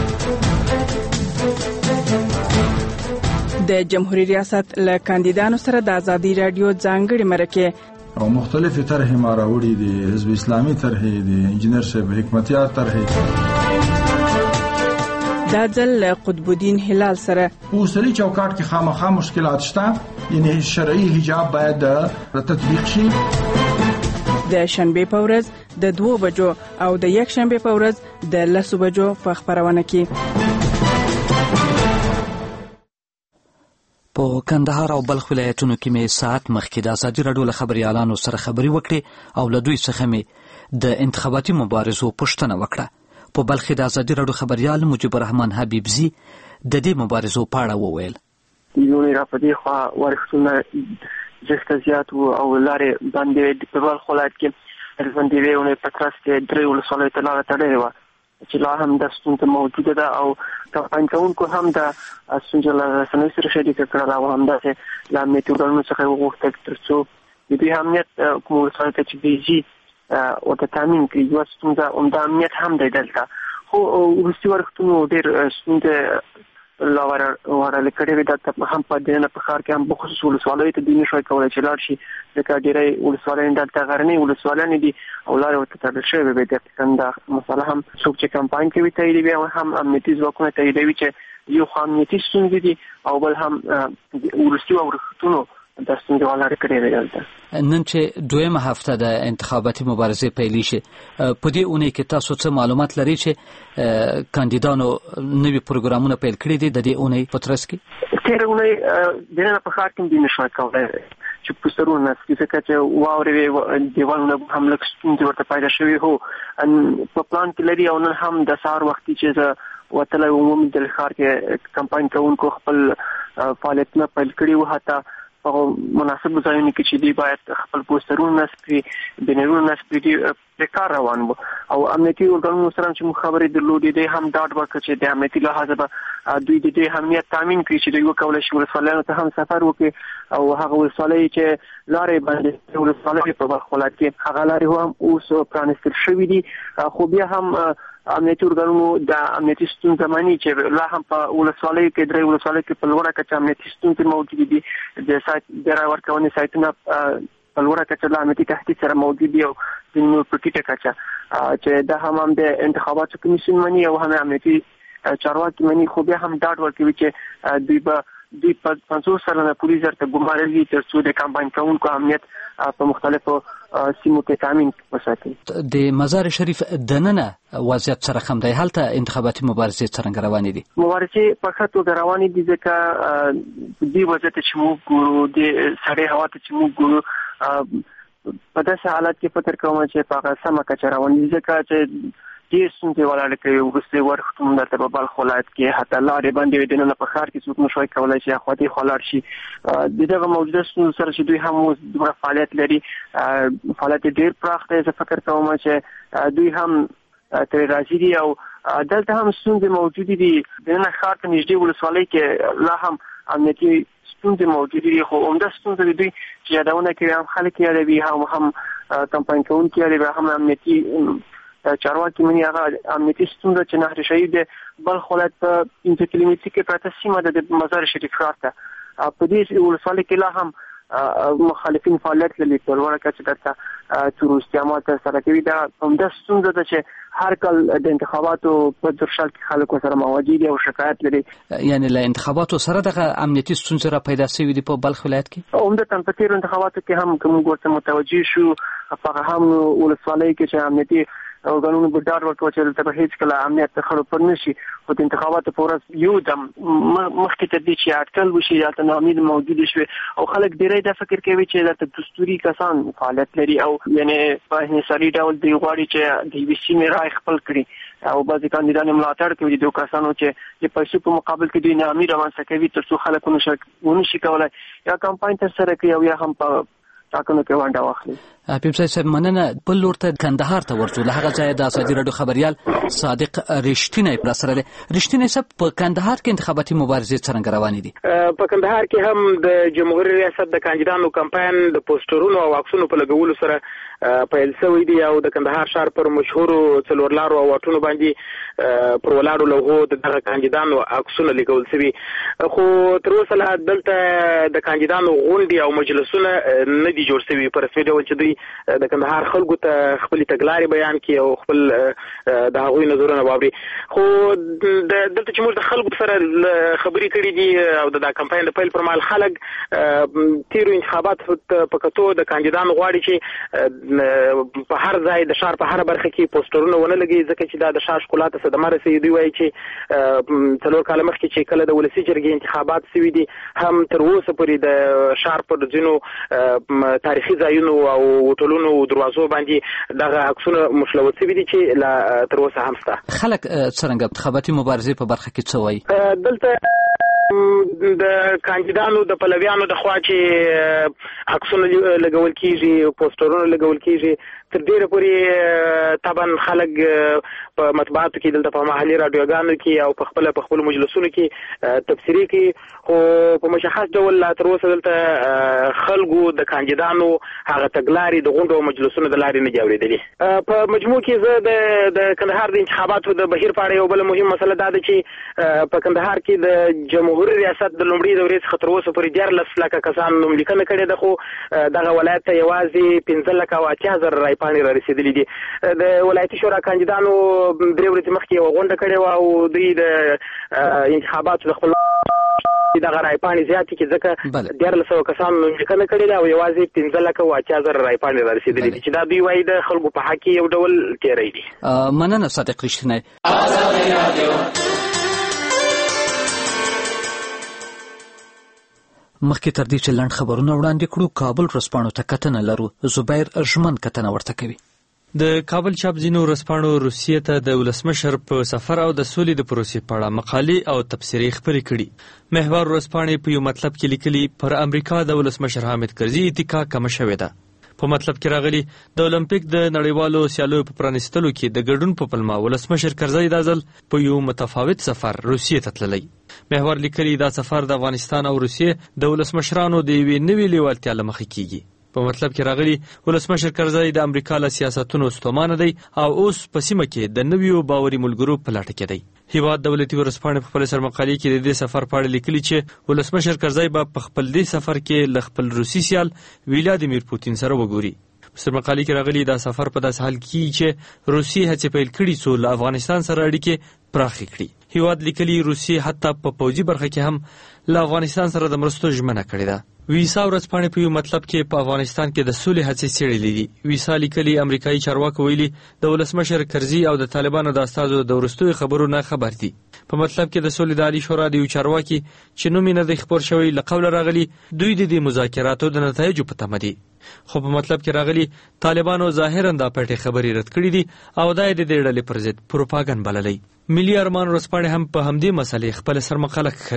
S7: د جمهوریت ریاست له کاندیدانو سره د ازادي رادیو ځانګړي مرکې
S8: او مختلفې طرحې ما راوړي دي، حزب اسلامي طرحې دي، انجینر صاحب حکمتیار طرحې.
S7: دا ځل له قطب الدین هلال سره
S8: په اوسني چوکاټ کې خامخا مشکلات شته، یعنی شرعي حجاب باید تطبیق شي.
S7: د شنبه په ورځ د 2 بجو او د یک شنبه په ورځ د 10 بجو په خبرونه کې
S1: په کندهار او بلخ ولایتونو کې مې ساعت مخکې د ازادي راډیو له خبريالانو سره خبري وکړې او له دوی څخه مې د انتخاباتي مبارزو پوښتنه وکړه. په بلخ د ازادي راډیو خبريال مجيب الرحمن حبيبزي د دې مبارزو په اړه وویل.
S16: یو را په دې خوا ورښتونه جسته زیات او لارې باندې په بلخ ولایت کې ژوندۍ ویونه په ترڅ کې درې ولسوالۍ ته لاره تړلې وه چې لا هم د ستونزه موجوده ده او کمپاین کوونکو هم د ستونزې له رسنیو سره شریکه کړله او همداسې له امنیتي ارګانونو څخه یې وغوښتل تر څو د دوی امنیت کوم ولسوالۍ ته چې دی ځي ورته تامین کړي. یوه ستونزه همدا امنیت هم دی دلته، خو وروستي وختونو ډېر ستونزې لا وړلې کړې وې. دلته هم په دننه په ښار کې هم بخصوص ولسوالیو ته دوی نه شوی کولی چې لاړ شي، ځکه ډېری ولسوالیانې دلته غرنۍ ولسوالیانې دي او لارې ورته تړل شوې وې. دقیقا دا مسله هم څوک چې کمپاین کوي تاییدوي او هم امنیتي ځواکونه تاییدوي چې یو خو امنیتي ستونزې دي او بل هم وروستي وختونو د ستونزې ولارې کړې وې دلته.
S1: نن چې دویمه هفته د انتخاباتي مبارزې پیلې شي، په دې اونۍ کې تاسو څه معلومات لرئ چې کاندیدانو نوي پروګرامونه پیل کړي دي د دې اونۍ په ترڅ کې؟
S16: تېره اونۍ دننه په ښار کې دوی نه شوی کولی چې پوسټرونه نسکي، ځکه چې واورې دیوالونه هم لږ ستونزې ورته پیدا شوي هو په پلان کې لري. او نن هم د سهار وختي چې زه وتلی وم د ښار کې کمپاین کوونکو خپل فعالیتونه پیل کړي وو، حتی په مناسبو ځایونو کې چې دوی باید خپل پوسټرونه نصب کړي، بنرونه نصب کړي، پرې کار روان و. او امنیتي ارګانونو سره چې موږ خبرې درلودې دی هم ډاډ ورکړه چې د امنیتي لحاظه به دوی د دې امنیت تامین کړي چې دوی وکولی شي ولسوالیانو ته هم سفر وکړي او هغه ولسوالۍ چې لارې باندې ولسوالۍ په بلخ ولایت کې هغه لارې هم اوس پرانیستل شوي دي، خو بیا هم امنیتي ارګانونو د امنیتي ستونزه مني چې لا هم په ولسوالیو کې درې ولسوالیو کې په لوړه کچه امنیتي ستونزې موجودې دي. د رایې ورکونې سایتونه په لوړه کچه له امنیتي تهدید سره موجود دي او ځینې په ټیټه کچه چې دا هم د انتخاباتو کمیسیون مني او هم امنیتي چارواکي مني، خو بیا هم ډاډ ورکوي چې دوی په 50 سلنه پولیس ورته ګمارلي تر څو د کمپاین کوونکو امنیت په مختلفو سیمو کې تامین وساتي. د
S1: مزار شریف دننه وضعیت سره هم دی، هلته انتخاباتي مبارزې څرنګه روانې دي؟
S16: مبارزې په ښه توګه روانې دي، ځکه دې وضعیت چې موږ ګورو، د سړې هوا ته چې موږ ګورو، په داسې حالت کې فکر کوم چې په هغه سمه کچه روان دي، ځکه چې ډېر ستونزې ولاړې کوي. وروستي وختونه دلته په بلخ ولایت کې حتی لارې بندې وې، دننه په ښار کې څوک نه شوی کولی چې اخوا دېخوا لاړ شي. د دغه موجوده ستونزو سره چې دوی هم اوس دومره فعالیت لري، فعالیت یې ډېر پراخ دی. زه فکر کوم چې دوی هم تر راځي دي او دلته هم ستونزې موجودې دي. د نن ښار ته نږدې ولسوالۍ کې لا هم امنیتي ستونزې موجودې دي، خو عمده ستونزه دوی چې یادونه کوي هم خلک یادوي، هم کمپاین کوونکي یادوي، هم امنیتي چارواکي مني هغه امنیتي ستونزه چې نهر شهید بلخ ولایت په 5 کیلومتري کې پراته سیمه ده د مزار شریف ښار ته. په دې ولسوالۍ کې لا هم مخالفین فعالیت لري په لوړه کچه دلته تور استعمال سره کوي. دا همدا ستونزه ده چې هر کال د انتخاباتو په درشل کې خلکو سره مواجه دي او شکایت لري.
S1: یعنی له انتخاباتو سره د امنیتي ستونزې را پیدا شوې دي په بلخ ولایت کې.
S16: عمدتاً په تیر انتخاباتو کې هم کوم ورته متوجه شو، هغه هم ولسوالۍ کې چې امنیتي قانون په ډار ورکو چې دلته به هیڅ کله امنیت خراب پر نشي، خو د انتخاباتو په ورځ یو دم مخکې ته دي چې اټکل وشي یا تنامید موجود شي او خلک ډیری دا فکر کوي چې د دستوري کسان فعالیت لري او یعنی په انحصاري ډول دی غواړي چې د وی سی مې رای خپل کړي او بعضی کاندیدان ملاتړ کوي د کسانو چې د پیسو په مقابل کې دوی نامي روانه کوي ترڅو خلک ونشي کولای یا کمپاین تر سره کوي او یا هم په ټاکنو کې ونډه واخلي.
S1: حبیب صاحب مننه. بل لور ته کندهار ته ورځو. له هغه ځایه د ازادي راډیو خبريال صادق رښتینی پر سره دی. رښتینی صاحب په کندهار کې انتخاباتي مبارزې څنګه روانې دي؟
S17: په کندهار کې هم د جمهوریت ریاست د کاندیدانو کمپاین د پوسټرونو او عکسونو په لګولو سره پیل شوی دی او د کندهار ښار پر مشهورو څلورلارو او واټونو باندې پر ولاړو لوحو دغه کاندیدانو عکسونه لیکل شوي، خو تر اوسه لا دلته د کاندیدانو غونډې او مجلسونه نه دي جوړ شوي په رسمي ډول چې دوی د کندهار خلکو ته خپل تګلارې بیان کړي او خپل د هغوی نظرونه واوري. خو دلته چې موږ د خلکو سره خبرې کړې دي او د کمپاین د پیل پر مهال خلک تیرو انتخابات په کتو د کاندیدانو غواړي چې په هر ځای د ښار په هر برخه کې پوسټرونه ونه لګي، ځکه چې دا د ښار ښکلا ته صدمه رسوي. دوی وایي چې 4 کاله مخکې چې کله د ولسي جرګې انتخابات شوي دي هم تر اوسه پورې د ښار پر ځینو تاریخي ځایونو او هوټلونو دروازو باندې دغه عکسونه مشلوت شوي دي چې لا تر اوسه هم شته.
S1: خلک څرنګه انتخاباتي مبارزې په برخه کې څه وایي؟
S17: دلته د کاندیدانو د پلویانو د خوا چې عکسونه لګول کیږي، پوسټرونه لګول کیږي، تر ډیره پورې طبعا خلک په مطبوعاتو کې دلته په محلي رادیوګانو کې او په خپل مجلسونو کې تبصرې کوي، خو په مشخص ډول لا تر اوسه دلته خلکو د کاندیدانو هغه تګلارې د غونډو او مجلسونو د لارې نه دي اورېدلې. په مجموع کې زه د کندهار د انتخاباتو د بهیر په اړه یو بل مهم مسله دا ده چې په کندهار کې د جمهوریت ریاست د لومړي دورې څخه تر اوسه پورې 14 لکه کسان نوملیکنه کړې ده، خو دغه ولایت ته یوازې 15 لکه او 80,000 رای پاڼې را رسېدلې دي. د ولایتي شورا کاندیدانو 3 ورځې مخکې یوه غونډه کړې وه او دوی د انتخاباتو د خپل دغه رای پاڼې زیاتې کې ځکه 1400 کسان نوملیکنه کړې ده او یوازې 15 لکه او 80,000 رای پاڼې را رسېدلې دي چې دا دوی وایي د خلکو په حق کې یو ډول تېری دي.
S1: مننه صادق رښتینی. مخکې تر دې چې لنډ خبرونه وړاندې کړو، کابل ورځپاڼو ته کتنه لرو. زبیر ژمن کتنه ورته کوي.
S18: د کابل چاپ ځینو ورځپاڼو روسیې ته د ولسمشر په سفر او د سولې د پروسې په اړه مقالې او تبصرې خپرې کړي. محور ورځپاڼې په یو مطلب کې لیکلي پر امریکا د ولسمشر حامد کرزي اتکا کمه شوې ده. په مطلب کې راغلي د اولمپیک د نړیوالو سیالیو په پرانیستلو کې د ګډون په پلمه ولسمشر کرزي د ځل په یو متفاوت سفر روسیې ته تللی. محور لیکلي دا سفر د افغانستان او روسیې د ولسمشرانو د یوې نوې لیوالتیا له مخې کیږي. په مطلب کې راغلي ولسمشر کرزي د امریکا له سیاستونو ستومانه دی او اوس په سیمه کې د نویو باوري ملګرو په لټه کې دی. هیواد دولتي ورځپاڼې په خپل سرمقالې کې د دې سفر په اړه لیکلي چې ولسمشر کرزي په خپل دې سفر کې له خپل روسي سیال ولادیمیر پوتین سره وګوري. سرمقالې کې راغلي دا سفر په داسې حال کې چې روسي هڅې پیل کړي څو له افغانستان سره اړیکې پراخې کړي. هیواد لیکلي روسي حتی په پوځي برخه کې هم له افغانستان سره د مرستو ژمنه کړې ده. ویسا ورځپاڼې په یو مطلب کې په افغانستان کې د سولې هڅې څېړلې دي. ویسا لیکلي امریکایي چارواکو ویلي د ولسمشر کرزي او د طالبانو د استازو د وروستیو خبرو نه خبر دي. په مطلب کې د سولې د عالي شورا د یو چارواکي چې نوم یې نه دی خپور شوی له قوله راغلي دوی د دې مذاکراتو د نتایجو په تمه دي. خو په مطلب کې راغلي طالبانو ظاهرا دا پټې خبرې رد کړې دي او دا یې د دې ډلې پر ضد پروپاګند بللی. ملي ارمان ورځپاڼې هم په همدې مسلې خپل سرمقاله کښلې.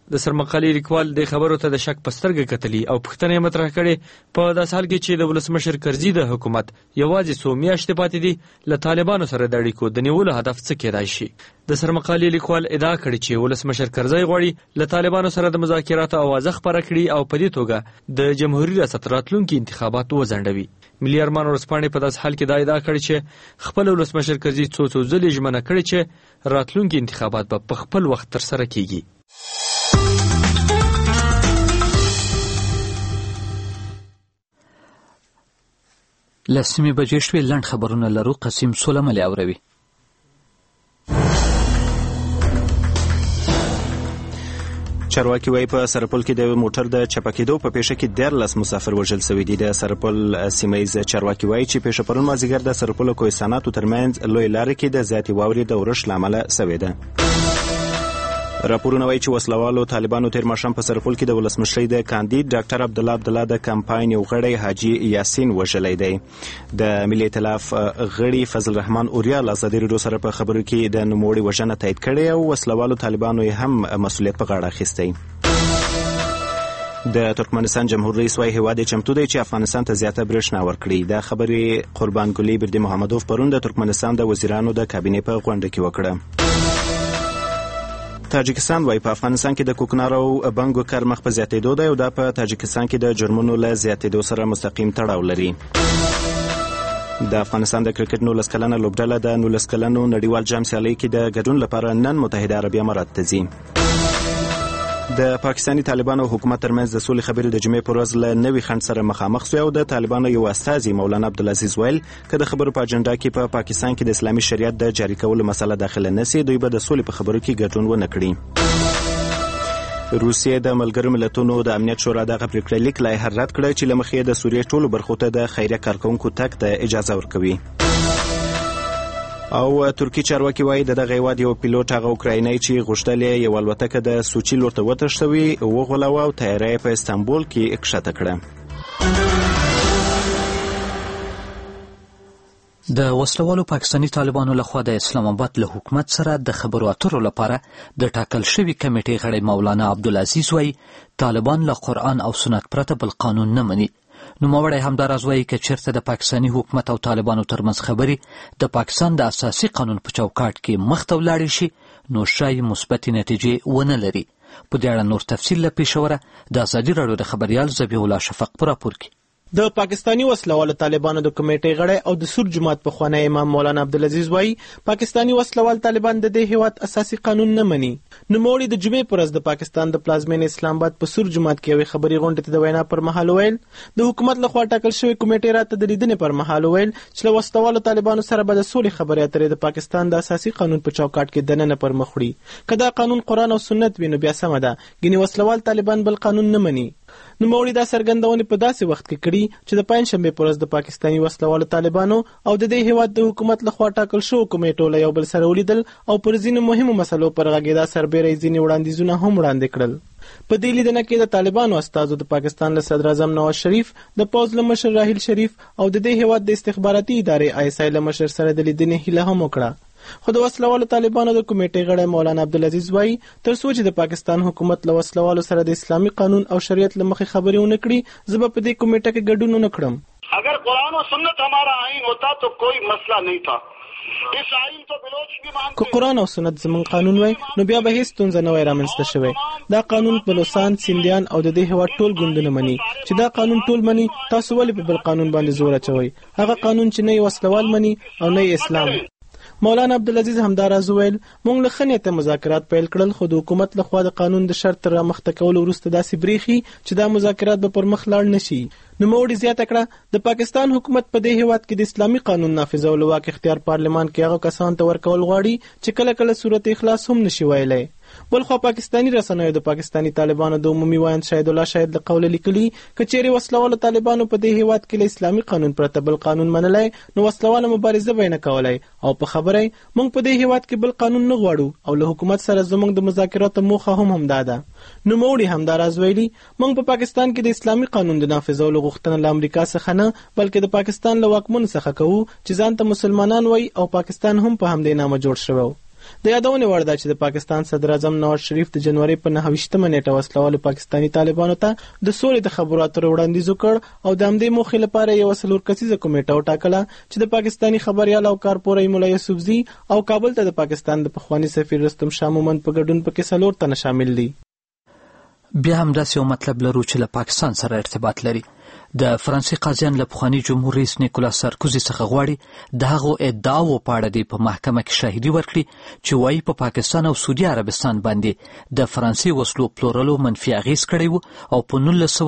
S18: د سرمقالې لیکوال د خبرو ته د شک په سترګه کتلي او پوښتنې مطرح کړې په داسې حال کې چې د ولسمشر کرزي د حکومت یوازې څو میاشتې پاتې دي له طالبانو سره د اړیکو د نیولو هدف څه کېدای شي. د سرمقالې لیکوال ادعا کړې چې ولسمشر کرزي غواړي له طالبانو سره د مذاکراتو اوازه خپره کړي او په دې توګه د جمهوریت ریاست راتلونکي انتخابات وځنډوي. ملي ارمان ورځپاڼې په داسې حال کې دا ادعا کړې چې خپل ولسمشر کرزي څو ځلې ژمنه کړې چې راتلونکي انتخابات به په خپل وخت ترسره کیږي.
S1: لسمې بجې شوې. لنډ خبرونه لرو. قسیم سولملي اوروي.
S2: چارواکي وايي په سرپل کې د موټر د چپه کېدو په پیښه کې 14 مسافر وژل شوي دي. د سرپل سیمه چارواکي وايي چې پیښه پرون مازیګر د سرپل او کوهستاناتو ترمنځ لوی لارې کې د زیاتې واورې د اورښت له امله شوې ده. راپورونه وايي چې وسلوالو طالبانو تیر ماښام په سرپل کې د ولسمشرۍ د کاندید ډاکټر عبدالله د کمپاین یو غړی حاجي یاسین وژلی دی. د ملي ائتلاف غړي فضل رحمان اوریال ازادي راډیو سره په خبرو کې د نوموړي وژنه تایید کړې او وسلوالو طالبانو یې هم مسؤلیت په غاړه اخیستی. د ترکمنستان جمهور رئیس وايي هیواد چمتو دی چې افغانستان ته زیاته برېښنا ورکړي. دا خبرې قربان ګلي بردي محمدوف پرون د ترکمنستان د وزیرانو د کابینې په غونډه کې وکړه. تاجکستان وايي په افغانستان کې د کوکنارو او بنګو کار مخ په زیاتېدو دی او دا په تاجکستان کې د جرمونو له زیاتېدو سره مستقیم تړاو لري. د افغانستان د کرکټ 19 کلنه لوبډله د 19 کلنو نړیوال جام سیالۍ کې د ګډون لپاره نن متحده عربي امارات ته ځي. د پاکستاني طالبانو حکومت ترمنځ د سولې خبرې د جمعې پر ورځ له نوي خنډ سره مخامخ شوې او د طالبانو یو استازي مولانا عبدالعزیز ویل که د خبرو په اجنډا کې په پاکستان کې د اسلامي شریعت د جاري کولو مسله داخله نشي دوی به د سولې په خبرو کې ګډون ونه کړي. روسیې د ملګرو ملتونو د امنیت شورا دغه پریکړه لیک لایحه رد کړه چې له مخې د سوریې ټولو برخو ته د خیریه کارکوونکو تګ ته اجازه ورکوي. او ترکی چارواکي وايي دغه هیواد یو پیلوټ هغه اوکرایني چې غوښتل یې یو الوتکه د سوچي لور ته وتښتوي وغولوه او طیاره په استانبول کې ښکته کړه.
S1: د وسلوالو پاکستاني طالبانو لخوا د اسلام آباد له حکومت سره د خبرو اترو لپاره د ټاکل شوي کمیټې غړی مولانا عبدالعزیز وايي طالبان له قرآن او سنت پرته بل قانون نه مني. نوموړی همداراز وايي که چېرته د پاکستاني حکومت او طالبانو ترمنځ خبرې د پاکستان د اساسي قانون په چوکاټ کې مخته ولاړې شي نو ښایي مثبتې نتیجې ونه لري. په دې اړه نور تفصیل له پېښوره د ازادي راډیو د خبریال ذبیح الله شفق په راپور کې.
S19: د پاکستاني وسلوالو طالبانو د کمیټې غړی او د سور جماعت پخوانی امام مولانا عبدالعزیز وايي پاکستاني وسلوال طالبان د دې هیواد اساسي قانون نه مني. نوموړي د جمعې پر ورځ د پاکستان د پلازمینې اسلام آباد په سور جماعت کې یوې خبري غونډې ته د وینا پر مهال ویل د حکومت لخوا ټاکل شوی کمیټې راته د لیدنې پر مهال ویل چې له وسلوالو طالبانو سره به د سولې خبرې اترې د پاکستان د اساسي قانون په چوکاټ کې دننه پر مخ وړي. که دا قانون قرآن او سنت وي نو بیا سمه ده ګینې وسلوال طالبان بل قانون نه مني. نوموړي دا څرګندونې په داسې وخت کې کړي چې د پنجشنبې پر ورځ د پاکستاني وسلوالو طالبانو او د دې هیواد د حکومت لخوا ټاکل شوو کمیټو له یو بل سره ولیدل او پر ځینو مهمو مسلو پر غږېدا سربیره ځینې وړاندیزونه هم وړاندې کړل. په دې لیدنه کې د طالبانو استازو د پاکستان له صدر اعظم نواز شریف د پوځ له مشر راحیل شریف او د دې هیواد د استخباراتي ادارې ISI له مشر سره د لیدنې هیله هم وکړه. خو د وسلوالو طالبانو د کمیټې غړی مولانا عبدالعزیز وايي تر څو چې د پاکستان حکومت له وسلوالو سره د اسلامي قانون او شریعت له مخې خبرې ونه کړي زه به په دې کمیټه کې ګډون ونه کړم.
S20: اگر قرآن و سنت ہمارا آئین ہوتا تو کوئی مسئلہ نہیں تھا.
S19: که قرآن او سنت زمون قانون وای نو بیا به هیڅ ستونزه نه وای رامنځته شوی. دا قانون بلوچستان سیندیان او د دې هیواد ټول ګوندونه مني. چې دا قانون ټول مني تاسو ولې په بل قانون باندې زور اچوئ؟ هغه قانون چې نه وسلوال مني او نه اسلام. مولانا عبدالعزیز همداراز ویل موږ له ښه نیته مذاکرات پیل کړل خو د حکومت لخوا د قانون د شرط تر رامخته کولو وروسته داسې بریښي چې دا مذاکرات به پر مخ لاړ نشي. نوموړي زیاته کړه د پاکستان حکومت په دې هیواد کې د اسلامي قانون نافذولو واک اختیار پارلمان کې هغه کسان ته ورکول غواړي چې کله کله صورت اخلاص هم نشي ویلی. بلخوا پاکستاني رسنیو د پاکستاني طالبانو د عمومي وایند شهید الله شهید له قوله لیکلي که چیرې وسلوالو طالبانو په دې هیواد کې له اسلامي قانون پرته بل قانون منلی نو وسلواله مبارزه به یې نه کولی او په خبره موږ په دې هیواد کې بل قانون نه غواړو او له حکومت سره زموږ د مذاکراتو موخه هم همدا ده. نوموړي همداراز ویلي موږ په پاکستان کې د اسلامي قانون د نافذولو غوښتنه له امریکا څخه نه بلکې د پاکستان له واکمنو څخه کوو چې ځان ته مسلمانان وایي او پاکستان هم په همدې نامه جوړ شوی. د یادونې وړ ده چې د پاکستان صدر اعظم نواز شریف د جنوري په 29مه نیټه وسلوالو پاکستاني طالبانو ته د سولې د خبرو اترو وړاندیز وکړ او د همدې موخې لپاره یو 4 کسیزه کمیټه وټاکله چې د پاکستاني خبريال او کارپوري مولا یوسفزي او کابل ته د پاکستان د پخوانی سفیر رستم شاه مومند په ګډون پکې 4 تنه شامل دي.
S1: بیا هم داسې یو مطلب لرو چې له پاکستان سره ارتباط لري. د فرانسې قاضیان له پخواني جمهور رئیس نیکولاس سارکوزي څخه غواړي د هغو ادعاو په اړه د په محکمه کې شاهدي ورکړي چې وایي په پاکستان او سعودي عربستان باندې د فرانسې وسلو پلورلو منفي اغیز کړی و او په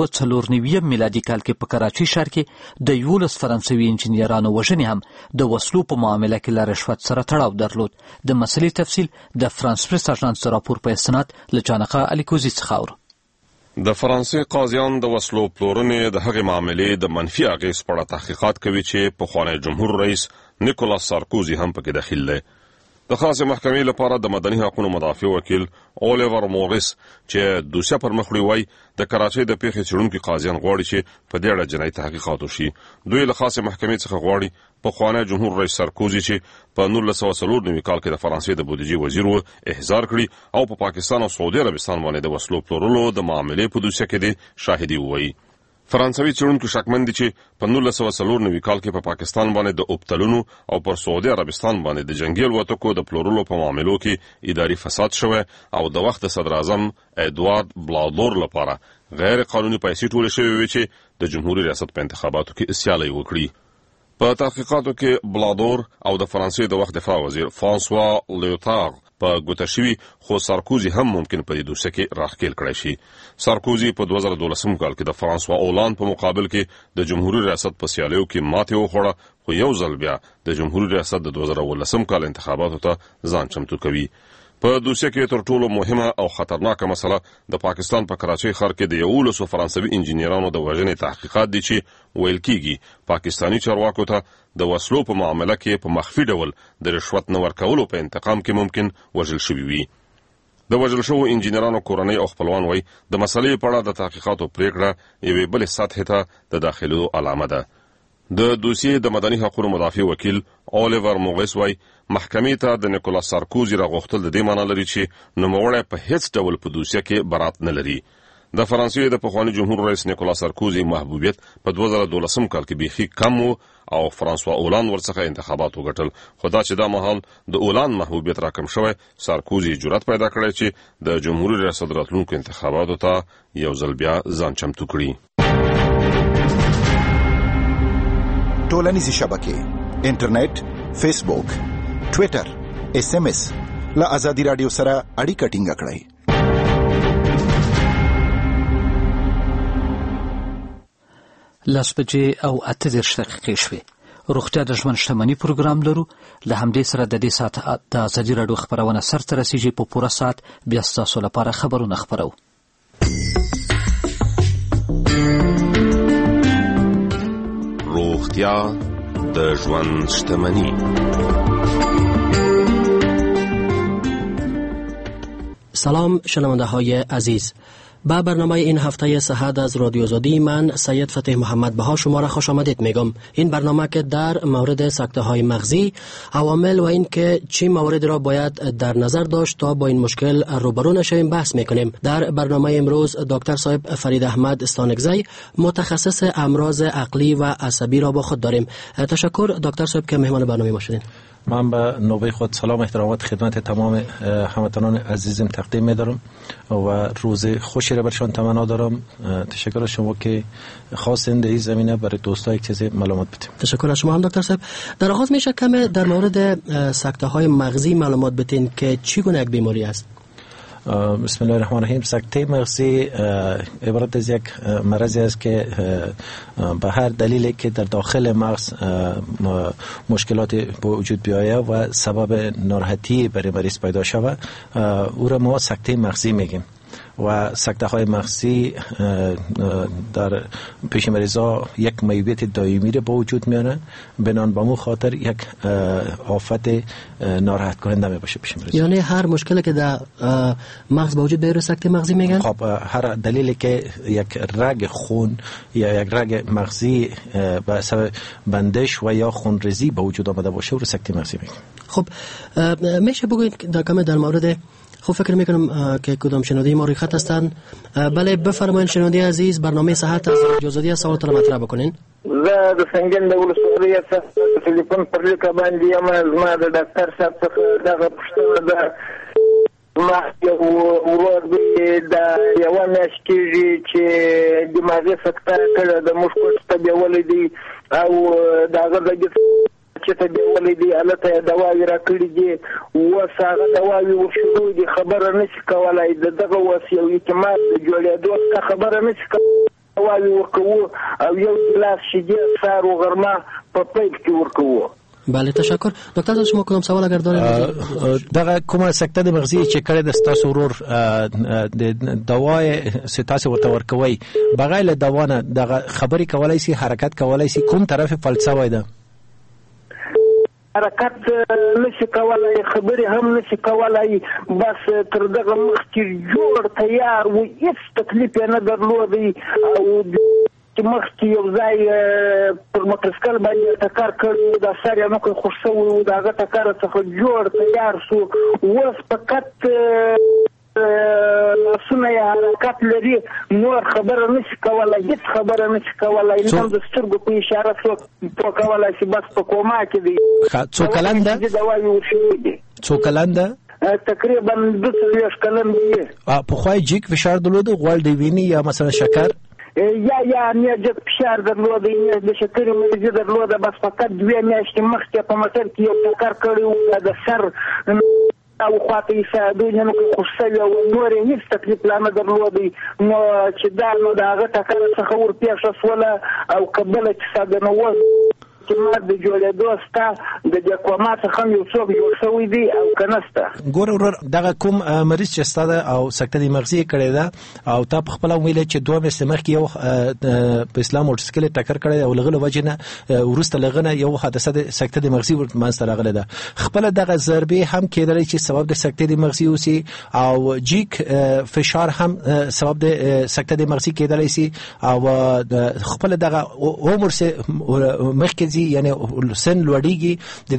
S1: 1994 میلادي کال کې په کراچي ښار کې د 11 فرانسوي انجینرانو وژنې هم د وسلو په معامله کې له رشوت سره تړاو درلود. د مسلې تفصیل د فرانس پریس اژانس راپور په استناد له جانقه الیکوزي څخه اورو.
S6: د فرانسې قاضیان د وسلو پلورنې د هغې معاملې د منفي اغیز په اړه تحقیقات کوي چې پخوانی جمهور رئیس نیکولاس سارکوزي هم پکې دخیل دی. د خاصې محکمې لپاره د مدني حقوقو مدافع وکیل اولیور مورس چې دوسیه پر مخ وړي د کراچۍ د پیښې څېړونکي قاضیان غواړي چې په دې اړه جنایي تحقیقات وشي. دوی له خاصې محکمې څخه غواړي پخوانی جمهور رئیس سارکوزي چې په 1994 کال کې د فرانسې د بودیجې وزیر و احضار کړي او په پاکستان او سعودي عربستان باندې د وسلو پلورلو د معاملې په دوسیه کې د شاهدي ووایي. فرانسوي څېړونکي شکمن دي چې په 1994 کال کې په پاکستان باندې د اوبتلونو او پر سعودي عربستان باندې د جنگي الوتکو د پلورلو په معاملو کې اداري فساد شوی او د وخت صدر اعظم ادوارد بلادور لپاره غیر قانوني پیسې ټولې شوې وې چې د جمهوریت ریاست په انتخاباتو کې سیالي وکړي. په تحقیقاتو کې بلادور او د فرانسې د وخت دفاع وزیر فرانسوا لیوتار په ګوته شوي خو سارکوزي هم ممکن په دې دوسیه کې راښکېل کړی شي. سارکوزي په 2012 کال کې د فرانسوا اولاند په مقابل کې د جمهوریت ریاست په سیالیو کې ماتې وخوړه خو یو ځل بیا د جمهوریت ریاست د 2019 کال انتخاباتو ته ځان چمتو کوي. په دوسیه کې تر ټولو مهمه او خطرناکه مسله د پاکستان په کراچۍ ښار کې د 11 فرانسوي انجینرانو د وژنې تحقیقات دي چې ویل کېږي پاکستاني چارواکو ته د وسلو په معامله کې په مخفي ډول د رشوت نه ورکولو په انتقام کې ممکن وژل شوي وي. د وژل شوو انجینرانو کورنۍ او خپلوان وایي د مسلې په اړه د تحقیقاتو پریکړه یوې بلې سطحې ته د داخلو علامه ده. د دوسیې د مدني حقوقو مدافع وکیل اولیور مورس وایي محکمې ته د نیکولاس سارکوزي راغوښتل د دې معنی لري چې نوموړی په هیڅ ډول په دوسیه کې برات نه لري. د فرانسې د پخواني جمهور رئیس نیکولاس سارکوزي محبوبیت په 2012 کال کې بیخي کم و او فرانسوا اولاند ورڅخه انتخابات وګټل خو دا چې دا مهال د اولاند محبوبیت راکم شوی سارکوزي جرأت پیدا کړی چې د جمهوریت ریاست راتلونکو انتخاباتو ته یو ځل بیا ځان چمتو کړي.
S12: ټولنیزې شبکې انټرنیټ، فیسبوک، ټویټر، SMS له ازادي رادیو سره اړیکه ټینګه کړئ.
S1: لاس بجې او 38 دقیقې شوې. روغتیا د ژوند شتمني پروګرام لرو. له همدې سره د دې ساعت د ازادي رادیو خبرونه سرته رسیږي. په پوره ساعت بیا ستاسو لپاره خبرونه خبرو.
S6: روغتیا د ژوند شتمني.
S21: سلام شنونده های عزیز، به برنامه این هفته صحت از رادیو آزادی من سید فتح محمد بها شما را خوش آمدید میگم. این برنامه که در مورد سکته های مغزی، عوامل و این که چه موارد را باید در نظر داشت تا با این مشکل روبرو نشویم بحث میکنیم. در برنامه امروز دکتر صاحب فرید احمد استانکزی متخصص امراض عقلی و عصبی را با خود داریم. تشکر دکتر صاحب که مهمان برنامه ما شدین.
S22: من به نوبه خود سلام احترامات خدمت تمام هموطنان عزیزم تقدیم می‌دارم و روز خوشی را برشان تمنا دارم. تشکر از شما که خواستین در این زمینه برای دوستا یک چیز معلومات بدیم.
S21: تشکر از شما هم دکتر صاحب. در آغاز میشه کم در مورد سکته های مغزی معلومات بدین که چگونه یک بیماری است؟
S22: بسم الله الرحمن الرحیم. سکته مغزی عبارت از یک مرضی است که به هر دلیلی که در داخل مغز مشکلات به وجود بیاید و سبب ناراحتی برای مریض پیدا شود او را ما سکته مغزی میگیم و سکته‌های مغزی در پیش مریضا یک میویت دائمی را به وجود میاره، بنان به مو خاطر یک آفت ناراحت کننده می باشه پیش مریضا.
S21: یعنی هر مشکلی که در مغز به وجود بیاره سکته مغزی میگن؟
S22: خب هر دلیلی که یک رگ خون یا یک رگ مغزی به سبب بندش و یا خونریزی به وجود آمده باشه او رو سکته مغزی میگن.
S21: خب میشه بگویید در مورد خب فکر میکنم که کدام شنونده ما روی خط هستند. بله بفرمایید شنونده عزیز، برنامه صحت از رادیو آزادی سوالتون مطرح بکنین.
S17: زه د سنگین د ولسوالۍ څخه ټلیفون پر لیکه باندې یم. زما د ډاکټر صاحب څخه دغه پوښتنه ده. ما یو ورور دی د یوه میاشت کېږي چې دماغي سکته کړې ده، موږ کوټ ته بیولی دی او د هغه ځای چې ته بیولی دی هلته یې دواوې راکړي دي. اوس هغه دواوې ورشروع دي، خبره نشي کولی. د دغه اوس یو اعتماد د جوړېدو څخه خبره نشي کولی. دواوې ورکوو او یو ګیلاس شیدې سهار و غرمه په پیپ کې ورکوو.
S21: بله تشکر. دکتر صاحب شما کدام سوال اگر دارید؟
S22: دغه کومه سکته د مغزي چې کړه د ستاسو ورور د دوای ستاسو ورته ورکوي بغیر له دوانه دغه خبري کولای شي، حرکت کولای شي، کوم طرف فلسفه ده؟
S17: حرکت نشي کولای، خبرې هم نشي کولای، بس تر دغه مخکې جوړ تیار و، هیڅ تکلیف یې نه درلودی او مخکې یو ځای پر موټرسایکل باندې ټکر کړی، د سر یې نوکه خوش شوی و، د هغه ټکر څخه جوړ تیار شو. اوس فقط لاسونه یې حرکت لري، نور خبره نشي کولای، هیڅ خبره نشي کولای، نه د سترګو په اشاره څوک کولای شي، بس په کوما کې دی.
S22: څو کلن ده؟
S17: دواوې ورشوي دي.
S22: څو کلن ده؟
S17: تقریبا 22 کلن دی.
S22: پخوای جګ فشار درلوده، غوړ د وینې یا مثلا شکر؟
S17: یا نه جګ فشار درلوده، نه د شکرې مریضي درلوده، بس فقط 2 میاشتې مخکې په موټر کې یو ټکر کړی و، د سر او خواته یې ساعدونې نو خوش شوی او نور یې هېڅ تکلیف لا نه درلودی. نو چې دا نو د هغه ټکر څخه ورپېښه شوله او که بله کیسه ده نو اوس چې ما د جوړېدو ستا د دې کوما څخه هم یو څوک جوړ شوی دی او که نه سته.
S22: ګوره ورور دغه کوم مریض چې ستا ده او سکته د مغزي یې کړې ده او تا په خپله ویلې چې 2 میاشتې مخکې یو په اسلام موټرسایکل یې ټکر کړی او له هغه له وجې نه وروسته له هغه نه یو حادثه د سکته د مغزي منځته راغلی ده. خپله دغه ضربې هم کېدلی چې سبب د سکته د مغزي اوسي او جیک فشار هم سبب د سکته د مغزي کېدلی سي او خپله دغه عمر سه مخکې یعنی سن لوړیږي،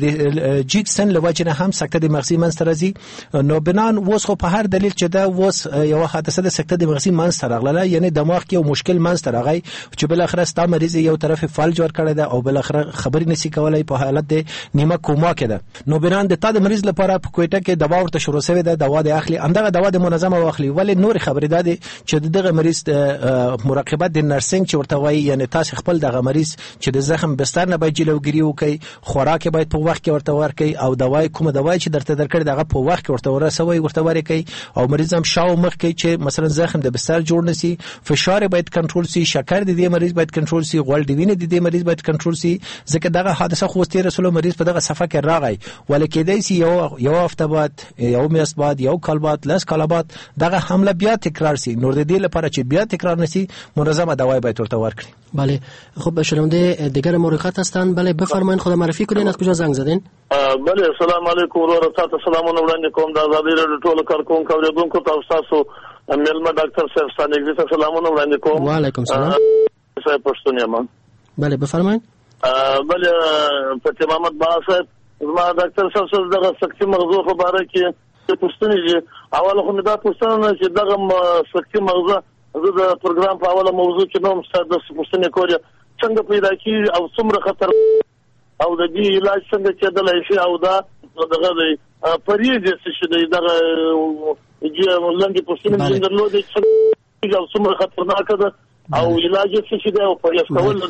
S22: د جیک سن لوجه نه هم سکته د مغزي منځته راځي. نو بنان اوس خو په هر دلیل چې دا اوس یو حادثه د سکته د مغزي منځته راغله، یعنی دماغ کې یو مشکل منځته راغی چې بل اخر ستا مریض یو طرف فلج ور کړی ده او بل اخر خبرې نشي کولای، په حالت د نیمه کوما کې ده. نو بنان د تا د مریض لپاره په کوټه کې دوا ورته شروع شوی ده، دوا د اخلي، همدغه دوا د منظمه واخلي، ولی نور خبرې ده چې دغه مریض مراقبت د نرسنګ چې ورته وایي، یعنی تاسو خپل دغه مریض چې د زخم بستر نه جلوګیری وکي، خوراک باید په وخت کې ورته ورکي او دوای کومه دوای چې درته درکړي دغه په وخت کې ورته ورسوي، ورته ورکي او مریض هم شاو مخ کې چې مثلا زخم د بستر جوړ نشي، فشار باید کنټرول شي، شکر د دې مریض باید کنټرول شي، غوړ د وینې د دې مریض باید کنټرول شي، ځکه دغه حادثه خو ستیر رسول مریض په دغه صفه کې راغی، ولکه دای سي یو هفته بعد، یو میاشت بعد، یو کال بعد، لس کال بعد دغه حمله بیا تکرار شي. نور د دې لپاره چې بیا تکرار نشي منظمه دوای باید ورته ورکړي.
S21: بله خب شنونده دیگر مورخت هستند. بله بفرمایید، خود معرفی کنین، از کجا زنگ زدین؟
S3: بله السلام علیکم ورحمت الله سلامونه وړاندې کوم د آزادۍ راډیو ټولو کارکونکو اوریدونکو ته تاسو مېلمه ډاکټر صاحب ستانګزي ته سلامونه وړاندې کوم.
S21: وعلیکم السلام.
S3: صاحب پښتون یم.
S21: بله بفرمایید.
S3: بله فتح محمد با صاحب زما ډاکټر صاحب دغه سکتي مغزو په اړه کې پوښتنه دي. اوله خو دا پوښتنه چې دغه سکتي مغزو زه د پروګرام په اوله موضوع کې نوم ستاسو د پوښتنې کولې څنګه پیدا کیږي او څومره خطر او د دې علاج څنګه کېدلای شي او دا دغه دی پریږدي چې دغه لنډې پوښتنې څنګه درلودې او څومره خطرناکه ده او علاج څه دی او پرهیز کول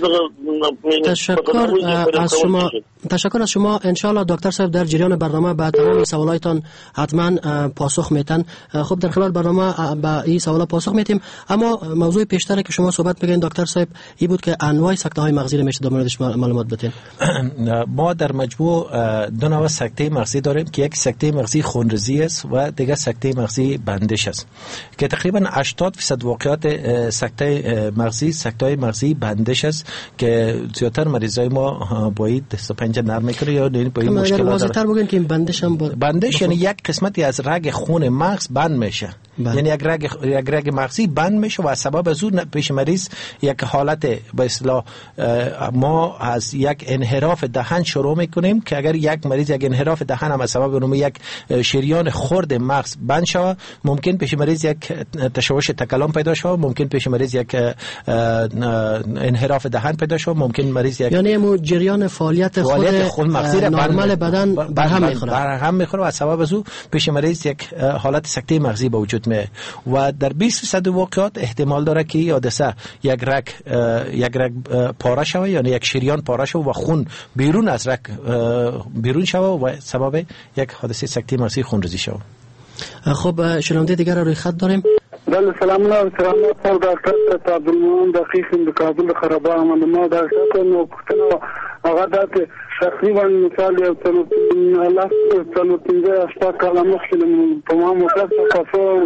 S21: تشکر از شما. انشالله دکتر صاحب در جریان برنامه به تمام سوالایتان حتما پاسخ میتن. خب در خلال برنامه به این سوالا پاسخ میتیم، اما موضوع پیشتر که شما صحبت بگین دکتر صاحب این بود که انواع سکته های مغزی رو میشه در موردش معلومات بدین.
S22: ما در مجموع دو نوع سکته مغزی داریم که یک سکته مغزی خونریزی است و دیگر سکته مغزی بندش است که تقریبا 80% واقعات سکته مغزی بندش است که زیادتر مریضای ما باید دست و پنجه نرم میکنه یا با این مشکلات داره.
S21: واضح‌تر بگین که
S22: بندش یعنی یک قسمتی از رگ خون مغز بند میشه. یعنی یک رگ مغزی بند میشه و سبب از اون پیش مریض یک حالت به اصطلاح ما از یک انحراف دهن شروع میکنیم که اگر یک مریض یک انحراف دهن هم از سبب اون یک شریان خرد مغز بند شود، ممکن پیش مریض یک تشوش تکلم پیدا شود، ممکن پیش مریض یک انحراف دهن پیدا شود، ممکن مریض یک
S21: یعنی جریان فعالیت خود مغزی نرمال بدن
S22: برهم میخوره و از سبب از اون پیش مریض یک حالت سکته مغزی به وجود میاد و در 20% واقعات احتمال داره که حادثه یک رگ پاره شود، یعنی یک شریان پاره شود و خون بیرون از رگ بیرون شود و سبب یک حادثه سکته مغزی خونریزی شود.
S21: خب شنونده دیگر روی خط داریم.
S4: بله سلام علیکم. دکتر عبدالمنعم دقیق کابل خرابه من ما دکتر نو پختنه هغه د تقریبا مثال یو څلور پنځه اشپا کاله مخکې په ما موټر څخه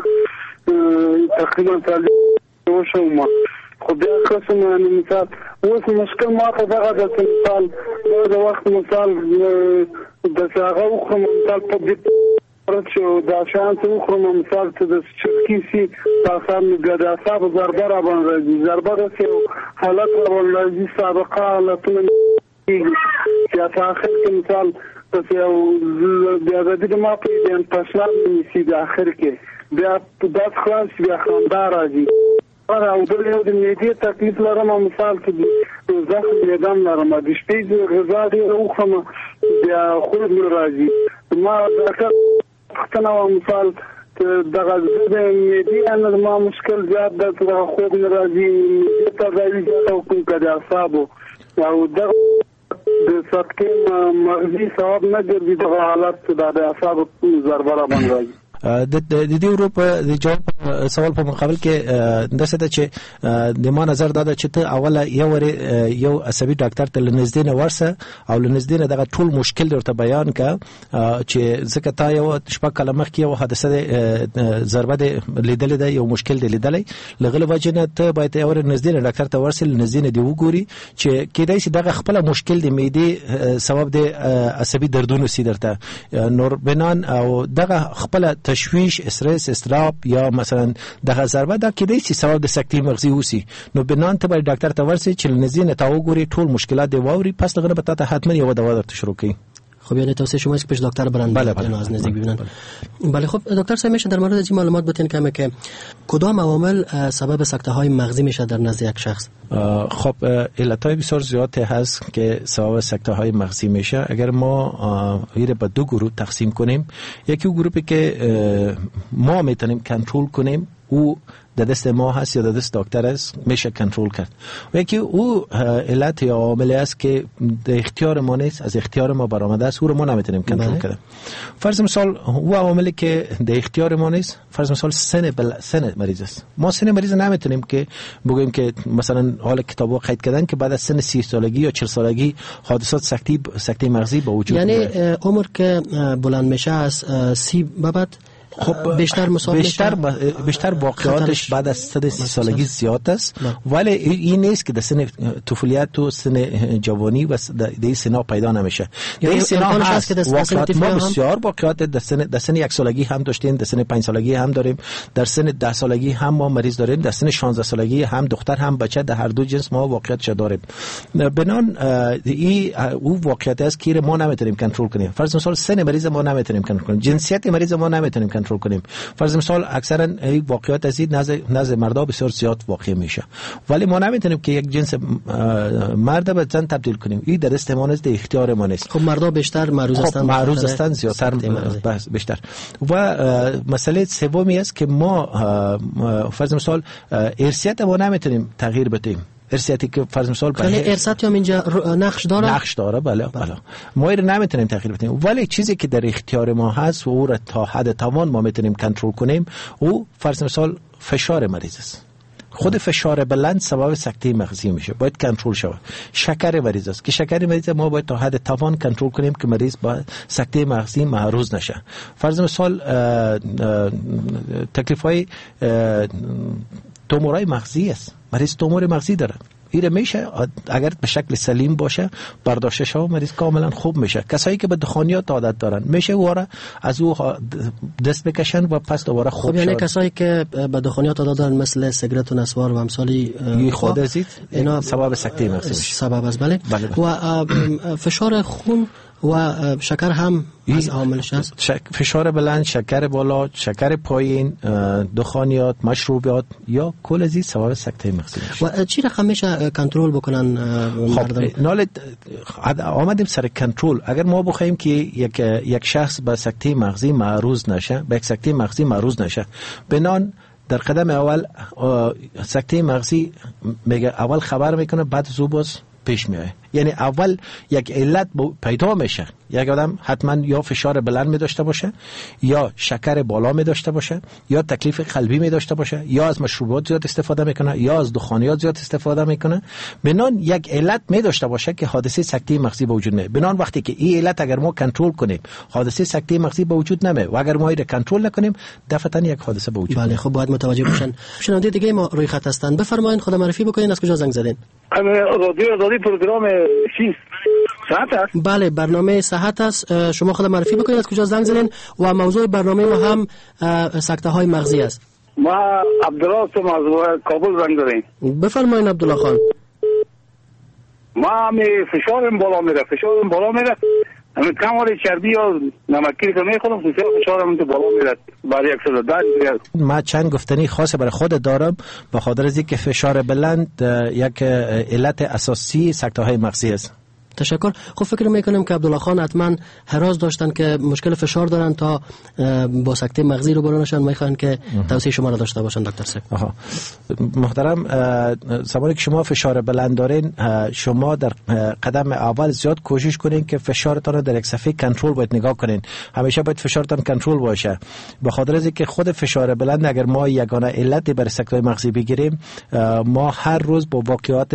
S4: تقریبا وشوم خو بیا قسم مثال اوس مشکل ما ته دغه د مثال د وخت مثال د هغه خو مثال په دې پرچو دا شانس خو مثال ته د چرکیسي تاسو نه د اصحاب ضربه را باندې ضربه راځي حالت را باندې سابقه حالتونه یا تاخیر کې مثال پس یو بیا د ما په دې پښلا نشي د اخر کې بیا د خلاص بیا خاندار راځي او د یو د میډیا تکلیف لرم مثال کې زخم میدان لرم د شپې غذا دی او خمه بیا خود راځي ما دا ختنه مثال دغه د میډیا نه ما مشکل زیات د خود راځي ته راځي او کوم کده اعصاب او د سکته مغزی ثواب نه ګرځي د حالت د اعصاب ضربه را باندې
S22: د دې اروپا د جواب سوال په مقابل کې د څه چې د ما نظر دا چې ته اوله یو عصبي ډاکټر ته لنځدې نه ورسه او لنځدې نه دغه ټول مشکل درته بیان کا چې ځکه تا یو شپه کلمه کې یو حادثه ضربه لیدل دی یو مشکل دی لیدلې لغله وجه نه ته باید یو لنځدې نه ډاکټر ته ورسې لنځدې نه دی وګوري چې کېدای شي دغه خپل مشکل دی معدې سبب دی عصبي دردونه سي درته نور بنان او دغه خپل تشویش استرس استراب یا مثلا دغه ضربه دا کېدای شي سبب د سکتې مغزي وسی نو بنان ته باید ډاکټر ته ورسې چې لنځدې نه تا وګوري ټول مشکلات دی واوري پس دغه به تا حتما یو دوا درته شروع کړي.
S21: خب یعنی توصیه شما است که پیش دکتر برند از نزدیک ببینن. بله خب دکتر صاحب میشه در مورد این معلومات بتین که کدام عوامل سبب سکته های مغزی میشه در نزد یک شخص؟
S22: خب علتهای بسیار زیادی هست که سبب سکته های مغزی میشه. اگر ما این به دو گروه تقسیم کنیم، یکی گروهی که ما میتونیم کنترل کنیم او در دست ما هست یا در دست دکتر است میشه کنترل کرد و یکی او علت یا عاملی است که در اختیار ما نیست از اختیار ما برآمده است او رو ما نمیتونیم کنترل کنیم. فرض مثال او عاملی که در اختیار ما نیست فرض مثال سن مریض است. ما سن مریض نمیتونیم که بگیم که مثلا حال کتابو قید کردن که بعد از سن 30 سالگی یا 40 سالگی حادثات سکته مغزی به وجود
S21: یعنی عمر که بلند میشه از 30 بعد
S22: خب بیشتر واقعاتش بعد از 30 سالگی زیاد است ولی این نیست که در سن طفولیت و سن جوانی و در سنا پیدا نمیشه. در سنا هست واقعات ما بسیار واقعات در سن 1 سالگی هم داشتیم، در سن 5 سالگی هم داریم، در سن 10 سالگی هم ما مریض داریم، در سن 16 سالگی هم دختر هم بچه در هر دو جنس ما واقعیتش داریم. بنان این او واقعیت است که ما نمیتونیم کنترل کنیم. فرض مثال سن مریض ما نمیتونیم کنترل کنیم، جنسیت مریض ما نمیتونیم کنترل کنترل کنیم. فرض مثال اکثرا این واقعیت از نزد مردا بسیار زیاد واقع میشه، ولی ما نمیتونیم که یک جنس مرد به زن تبدیل کنیم. این در دست ما نیست، در اختیار ما نیست.
S21: خب مردا بیشتر معروض هستند
S22: زیادتر بیشتر. و مسئله سومی است که ما فرض مثال ارثیت ما نمیتونیم تغییر بدیم. ارثیتی که فرض مثال
S21: یعنی ارثیت هم اینجا نقش داره. بله.
S22: ما رو نمیتونیم تغییر بدیم، ولی چیزی که در اختیار ما هست و او را تا حد توان ما میتونیم کنترل کنیم، او فرض مثال فشار مریض است. خود فشار بلند سبب سکته مغزی میشه، باید کنترل شود. شکر مریض است که شکر مریض ما باید تا حد توان کنترل کنیم که مریض با سکته مغزی معرض نشه. فرض مثال تکلیف‌های تومورای مغزی است، مریض تومور مغزی داره، این میشه اگر به شکل سلیم باشه برداشته شود مریض کاملا خوب میشه. کسایی که به دخانیات عادت دارن میشه واره از او دست بکشن و پس دوباره خوب
S21: شود. یعنی کسایی که به دخانیات عادت دارن مثل سیگرت و نسوار و امثالی
S22: خود ازید اینا سبب سکته مغزی میشه.
S21: سبب است. بله. و فشار خون و شکر هم از عاملش است.
S22: فشار بلند، شکر بالا، شکر پایین، دخانیات، مشروبات یا کل از این سبب سکته مغزی میشه.
S21: و چی رقم میشه کنترل بکنن مردم؟
S22: نال آمدیم سر کنترل. اگر ما بخوایم که یک شخص به سکته مغزی معرض نشه، به سکته مغزی معرض نشه، بنان در قدم اول سکته مغزی میگه اول خبر میکنه، بعد زوباس پیش میاد. یعنی اول یک علت پیدا میشه، یک آدم حتما یا فشار بلند می داشته باشه، یا شکر بالا می داشته باشه، یا تکلیف قلبی می داشته باشه، یا از مشروبات زیاد استفاده میکنه، یا از دخانیات زیاد استفاده میکنه. بنان یک علت می داشته باشه که حادثه سکته مغزی به وجود میاد. بنان وقتی که این علت اگر ما کنترل کنیم، حادثه سکته مغزی به وجود نمیاد، و اگر ما این کنترل نکنیم دفعتا یک حادثه به وجود میاد.
S21: بله، خب باید متوجه باشن. شنونده دیگه ما روی خط هستن، بفرمایید، خود معرفی بکنین، از کجا زنگ زدین؟
S4: رادیو پروگرام صحت است.
S21: بله، برنامه صحت است. شما خود معرفی بکنید از کجا زنگ زدین و موضوع برنامه ما هم سکته های مغزی است.
S4: ما عبدالله هستم از کابل زنگ زدیم.
S21: بفرمایید عبدالله خان.
S4: ما فشارم بالا میره همین کمال چربی یا نمکی که میخورم فشارم تو بالا میره بعد یک سال درد.
S22: ما چند گفتنی خاصه برای خود دارم به خاطر از اینکه فشار بلند یک علت اساسی سکته های مغزی است.
S21: تشکر. خب فکر میکنم که عبدالله خان حتما هراس داشتن که مشکل فشار دارن تا با سکته مغزی رو برونشن، میخوان که توصیه شما را داشته باشن دکتر صاحب.
S22: محترم، زمانی که شما فشار بلند دارین، شما در قدم اول زیاد کوشش کنین که فشارتان رو در یک صفحه کنترل باید نگاه کنین. همیشه باید فشارتان کنترل باشه، به خاطر از اینکه خود فشار بلند اگر ما یگانه علت برای سکته مغزی بگیریم، ما هر روز با واقعات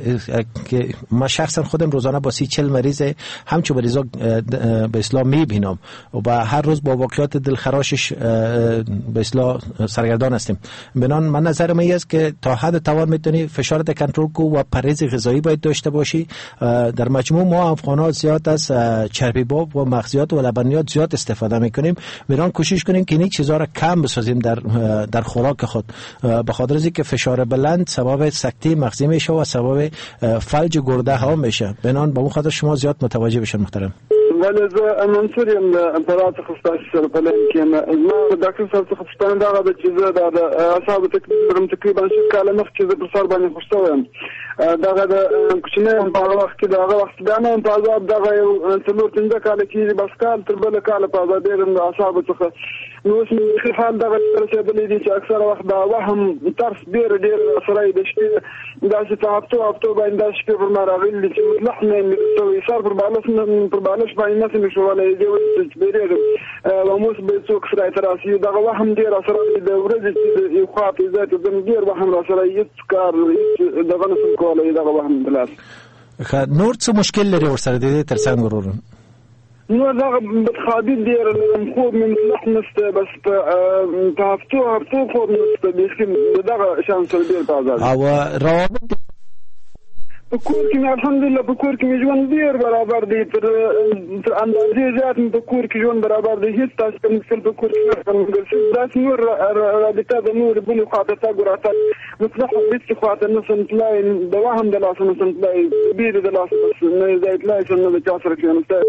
S22: که ما شخصا خودم روزانه با 30-40 مریض همچو مریضا به اصطلاح میبینم و هر روز با واقعات دلخراشش به اصطلاح سرگردان هستیم. بنان من نظرم این است که تا حد توان میتونی فشارت کنترل کو و پرهیز غذایی باید داشته باشی. در مجموع ما افغان‌ها زیاد از چربی باب و مغزیات و لبنیات زیاد استفاده میکنیم. بنان کوشش کنیم که این چیزا را کم بسازیم در خوراک خود، به خاطر اینکه فشار بلند سبب سکته مغزی میشه و سبب فلج گرده ها میشه. بنان به اون خاطر شما زیاد متوجه بشن محترم.
S4: ولی زه منصوریم د امپرات خصوصي سره په لین کې ما ډاکټر صاحب څخه پوښتنه دا ده چې زه د اعصاب تقریبا شل کاله مخکې زه پر سر باندې خوشته وم. دغه د کوچنی په وخت کې دغه وخت دا نه په عذاب دغه یو څلور پنځه کاله کې بس کال تر بل کاله په عذاب د اعصاب څخه نو اوس مې حال دغه رسېدلې دي چې اکثر وخت دا وهم ترس ډېر سره د شپې داسې په هفتو باندې د شپې پر ما راغلي چې مطلق مې سر پر بالش باندې نه سمې شولای دی چې بیرېږم و موس به څوک سره تراسي دغه وهم ډېر سره د ورځې چې یو خاطر ذات د ډېر وهم را سره هیڅ کار دغه نسم کولای دغه وهم بلاس.
S22: نور څه مشکل لري ورسره د دې ترڅنګ ورور؟
S4: نو دغه بتخابي ډېر خوب مې مطلق نشته بس په هفتو خوب نشته بلکې دغه شان سره ډېر تازه
S22: او روابط
S4: په کور کې الحمدلله په کور کې ژوند ډېر برابر دی تر اندازې زیات په کور کې ژوند برابر دی هیڅ تاسو کوم څه په کور کې نه داسې نور رابطه د نور بل خاطر تا ګراته مطلق هیڅ خاطر نه سنتلای د وهم د لاسه نه سنتلای بیر د لاسه نه زیات لای څنګه د چا سره کې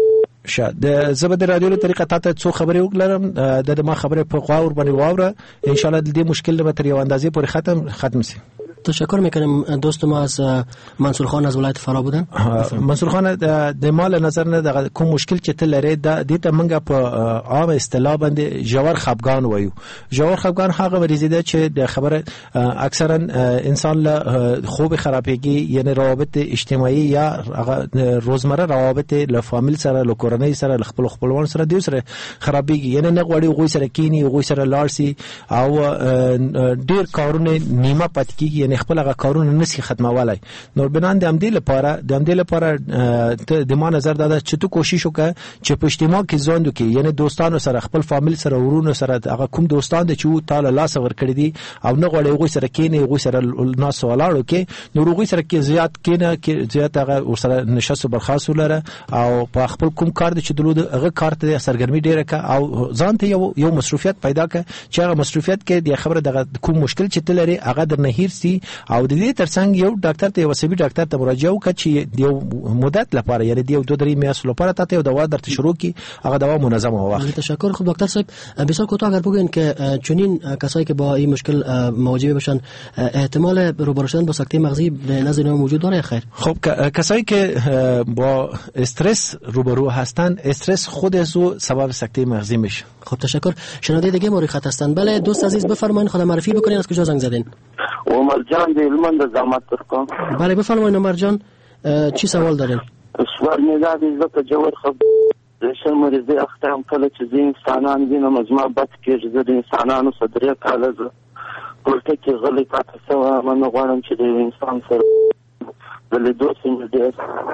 S22: د زبد رادیو له طریقه تاسو څو خبرې وکړم د ما خبره په غوړ باندې واوره ان شاء الله د دې مشکل به تر یو اندازې پورې ختم شي.
S21: تشکر میکنم. دوست ما از منصور خان از ولایت فرا بودن.
S22: منصور خان د مال نظر نه د کوم مشکل چې تل لري د دې ته منګه په عام اصطلاح باندې ژور خفګان وایو. ژور خفګان هغه مریضي ده چې د خبره اکثرا انسان له خوب خرابېږي، یعنی روابط اجتماعي یا روزمره روابط له فامیل سره، له کورنۍ سره، له خپل خپلوان سره د سره خرابېږي، یعنی نه غوړي غوي سره کینی، غوي سره لارسي او ډیر کارونه نیمه پات کیږي، یعنی خپل هغه کارونه نشي ختمولای. نور بنان د امدې لپاره د ما نظر دا چې تو کوشش وکړه چې په اجتماع کې ځوند کې، یعنی دوستانو سره، خپل فامیل سره، ورونو سره، هغه کوم دوستان د چو تعالی لاس ور کړی دي او نه غوړي غوي سره کینی، غوي سره ناس ولاړو کې نور غوي سره کې زیات کینه کې زیات هغه ور سره نشست برخاص ولره او په خپل کوم کار د چدلو هغه کار ته سرګرمي ډیره کا او ځان ته یو مصروفیت پیدا ک چې هغه مصروفیت کې د خبره د کوم مشکل چې تلري هغه در نه هیرسي او د دې ترڅنګ یو ډاکټر ته وسبي ډاکټر ته مراجعه وکړي چې د یو مدت لپاره، یعنی د 2-3 میاشتو لپاره تاسو یو دوا درته شروع کی، هغه دوا منظمه واخلي.
S21: تشکر. خب دکتر صاحب بسیار کوتاه اگر بگوین که چنین کسایی که با این مشکل مواجه بشن احتمال روبرو شدن با سکته مغزی به نظر شما موجود داره یا خیر؟
S22: خب کسایی که با استرس روبرو هستن، استرس خودش سبب سکته مغزی میشه.
S21: خب تشکر. شنونده دیگه موری خط هستن. بله دوست عزیز بفرمایید، خود معرفی بکنین، از کجا زنگ زدین؟
S9: عمر جان د هلمند زحمت ترکم.
S21: بله بفرمایید عمر جان، چی سوال دارین؟
S9: سوال می‌داد زه جوړ خبر رشن مریضي اختم کله چې ځین انسانان وینم مجمع بد کېږي، د انسانانو صدرې کاله زه ورته کې غلي پاتې سو من غواړم چې د انسان سره د لیدو څنګه ډېر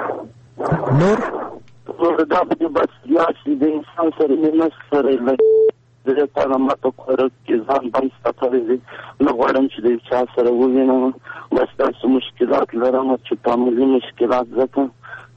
S9: نور دا به بس یا چې د انسان سره نه سره د تا ما په کور کې ځان باندې ستاسو نه غواړم چې د چا سره ووینم، بس تاسو مشکلات لرم چې فاميلي مشکلات ځکه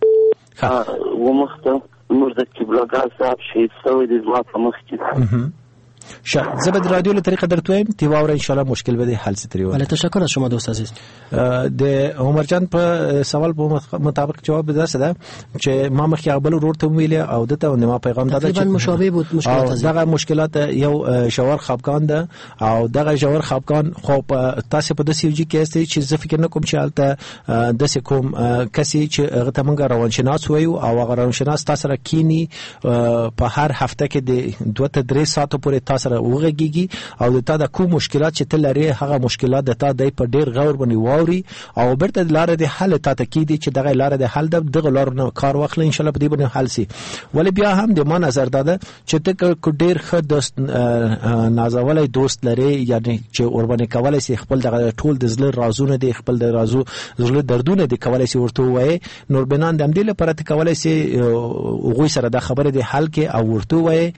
S9: ومخته نور د کبلګا صاحب شهید شوی د ځما په مخ کې
S22: زبد رادیو له طریقه درتویم تیواور ان شاء الله مشکل بده حل ستریو.
S21: بله تشکر از شما دوست عزیز.
S22: د عمر جان په سوال په مطابق جواب ده سده چې ما مخکې قبل ورته ویل او دته ما پیغام داده چې
S21: مشابه بود مشکلات
S22: دغه مشکلات یو شاور خفقان ده او دغه شاور خفقان خو تاسو په داسې یو کې است چې زه فکر نه کوم چې البته داسې کوم کسي چې هغه ته موږ روانشناس وایو او هغه روانشناس تاسو را کینی په هر هفته کې د 2-3 ساعتو پورې سره وغږیږي او د کوم مشکلات چې تل لري هغه مشکلات د تا د په ډیر غور باندې واوري او برته لار د حل ته تاکید چې دغه لار د حل دغه لار نه کار واخلي ان شاء الله په دې باندې حل سي. ولی بیا هم د ما نظر داده چې ته ډیر ښه دوست نازولای دوست لري، یعنی چې اوربنه کولای سي خپل دغه ټول د زړه رازونه دي، خپل د رازو زړه دردونه دي کولای سي ورته وایي. نور بنان د دې لپاره ته کولای سي غوي سره د خبره د حل کې او ورته وایي.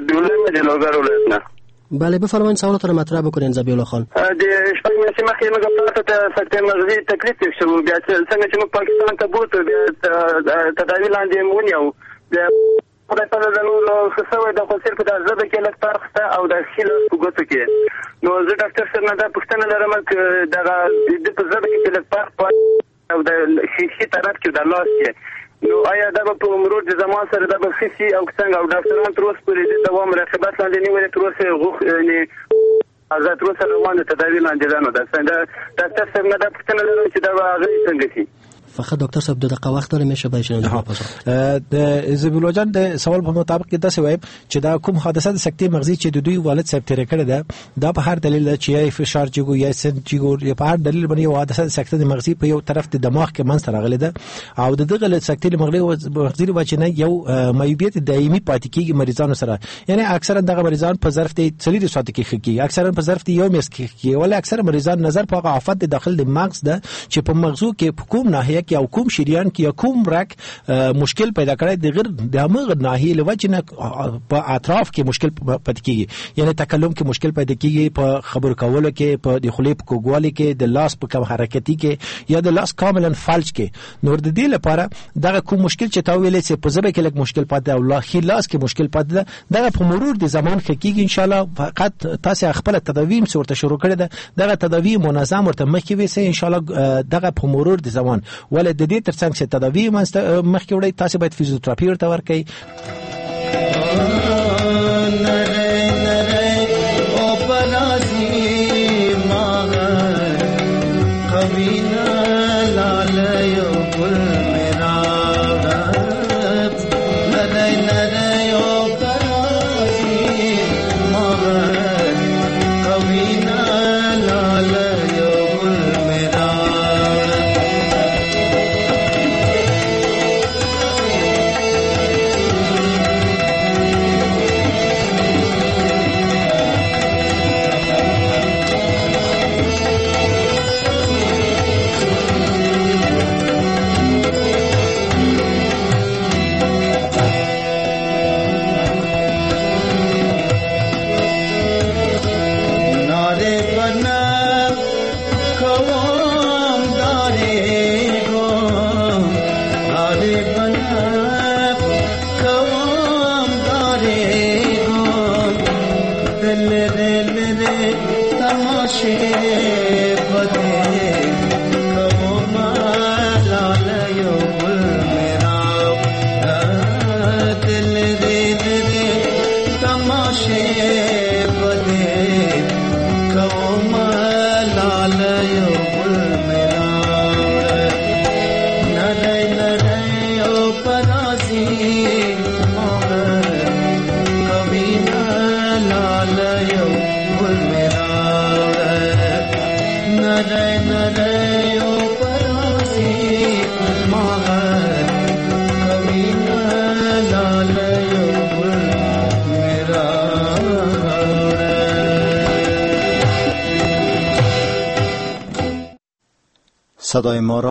S21: بله بفرمایید سوالات را مطرح بکنین زبیح الله خان.
S17: د شپږ میاشتې مخکې موږ پلاته ته سکته مغزي تکلیف شو، بیا څنګه چې موږ پاکستان ته بوتو بیا تداوی لاندې مونیو بیا خدای تعالی د نور خصوصي د خپل په ځبه کې لږ فرق شته او د خیل وګتو کې نو زه ډاکټر سره نه دا پښتنه لرم چې دغه د په ځبه کې لږ فرق او د شیشې طرف کې د لاس کې نو آیا دا په مرور د زمان سره د بخښي او څنګه او ډاکټران تر اوسه پورې د دوام مراقبت لاندې نیولې تر اوسه غوښ یعنی آزاد روسه روانه تداوی لاندې ده دا څنګه ډاکټر سره نه دا پښتنه لرم چې دا هغه څنګه شي.
S21: فقط دکتر صاحب دغه وخت لري مشه بایشنه
S22: د زبیح الله جان د سوال په مطابق کې دا سوي چې دا کوم حادثه د سکتې مغزي چې د دوی والد صاحب تیر کړی ده دا په هر دلیل ده چې یا فشار جګو یا سن جګو یا په هر دلیل باندې یو حادثه د سکتې مغزي په یو طرف د دماغ کې منځ راغلی ده او د دغه سکتې مغزي وجنه یو معیوبیت دایمي پاتې کیږي مریضانو سره، یعنی اکثرا دغه مریضان په ظرف د 3 ساعت کې خکې اکثرا په ظرف د یو میس کې ولا اکثر مریضان نظر په عفت د داخل د مغز ده چې په مغزو کې کوم ناحیه کې او کوم شریان کې کوم رک مشکل پیدا کړي د غیر د هغه ناحیه لوجنه په اطراف کې مشکل پاتې کیږي، یعنی تکلم کې مشکل پیدا کیږي، په خبر کولو کې، په د خلیب کوګوالي کې، د لاس په کم حرکتي کې یا د لاس کاملا فلج کې. نور د دې لپاره دغه کوم مشکل چې تا ویلې چې په ځبه کې لږ مشکل پاتې او لاس کې مشکل پاتې ده دغه په مرور د زمان خکېږي ان شاء الله. فقط تاسو خپل تداوی ورته شروع کړئ، دغه تداوی منظم ورته مخکې وسه ان شاء الله دغه په مرور د زمان ولې د دې ترڅنګ چې تداوی مخکې وړي تاسو باید فزیوتراپي ورته ورکړئ.
S10: صدای ما را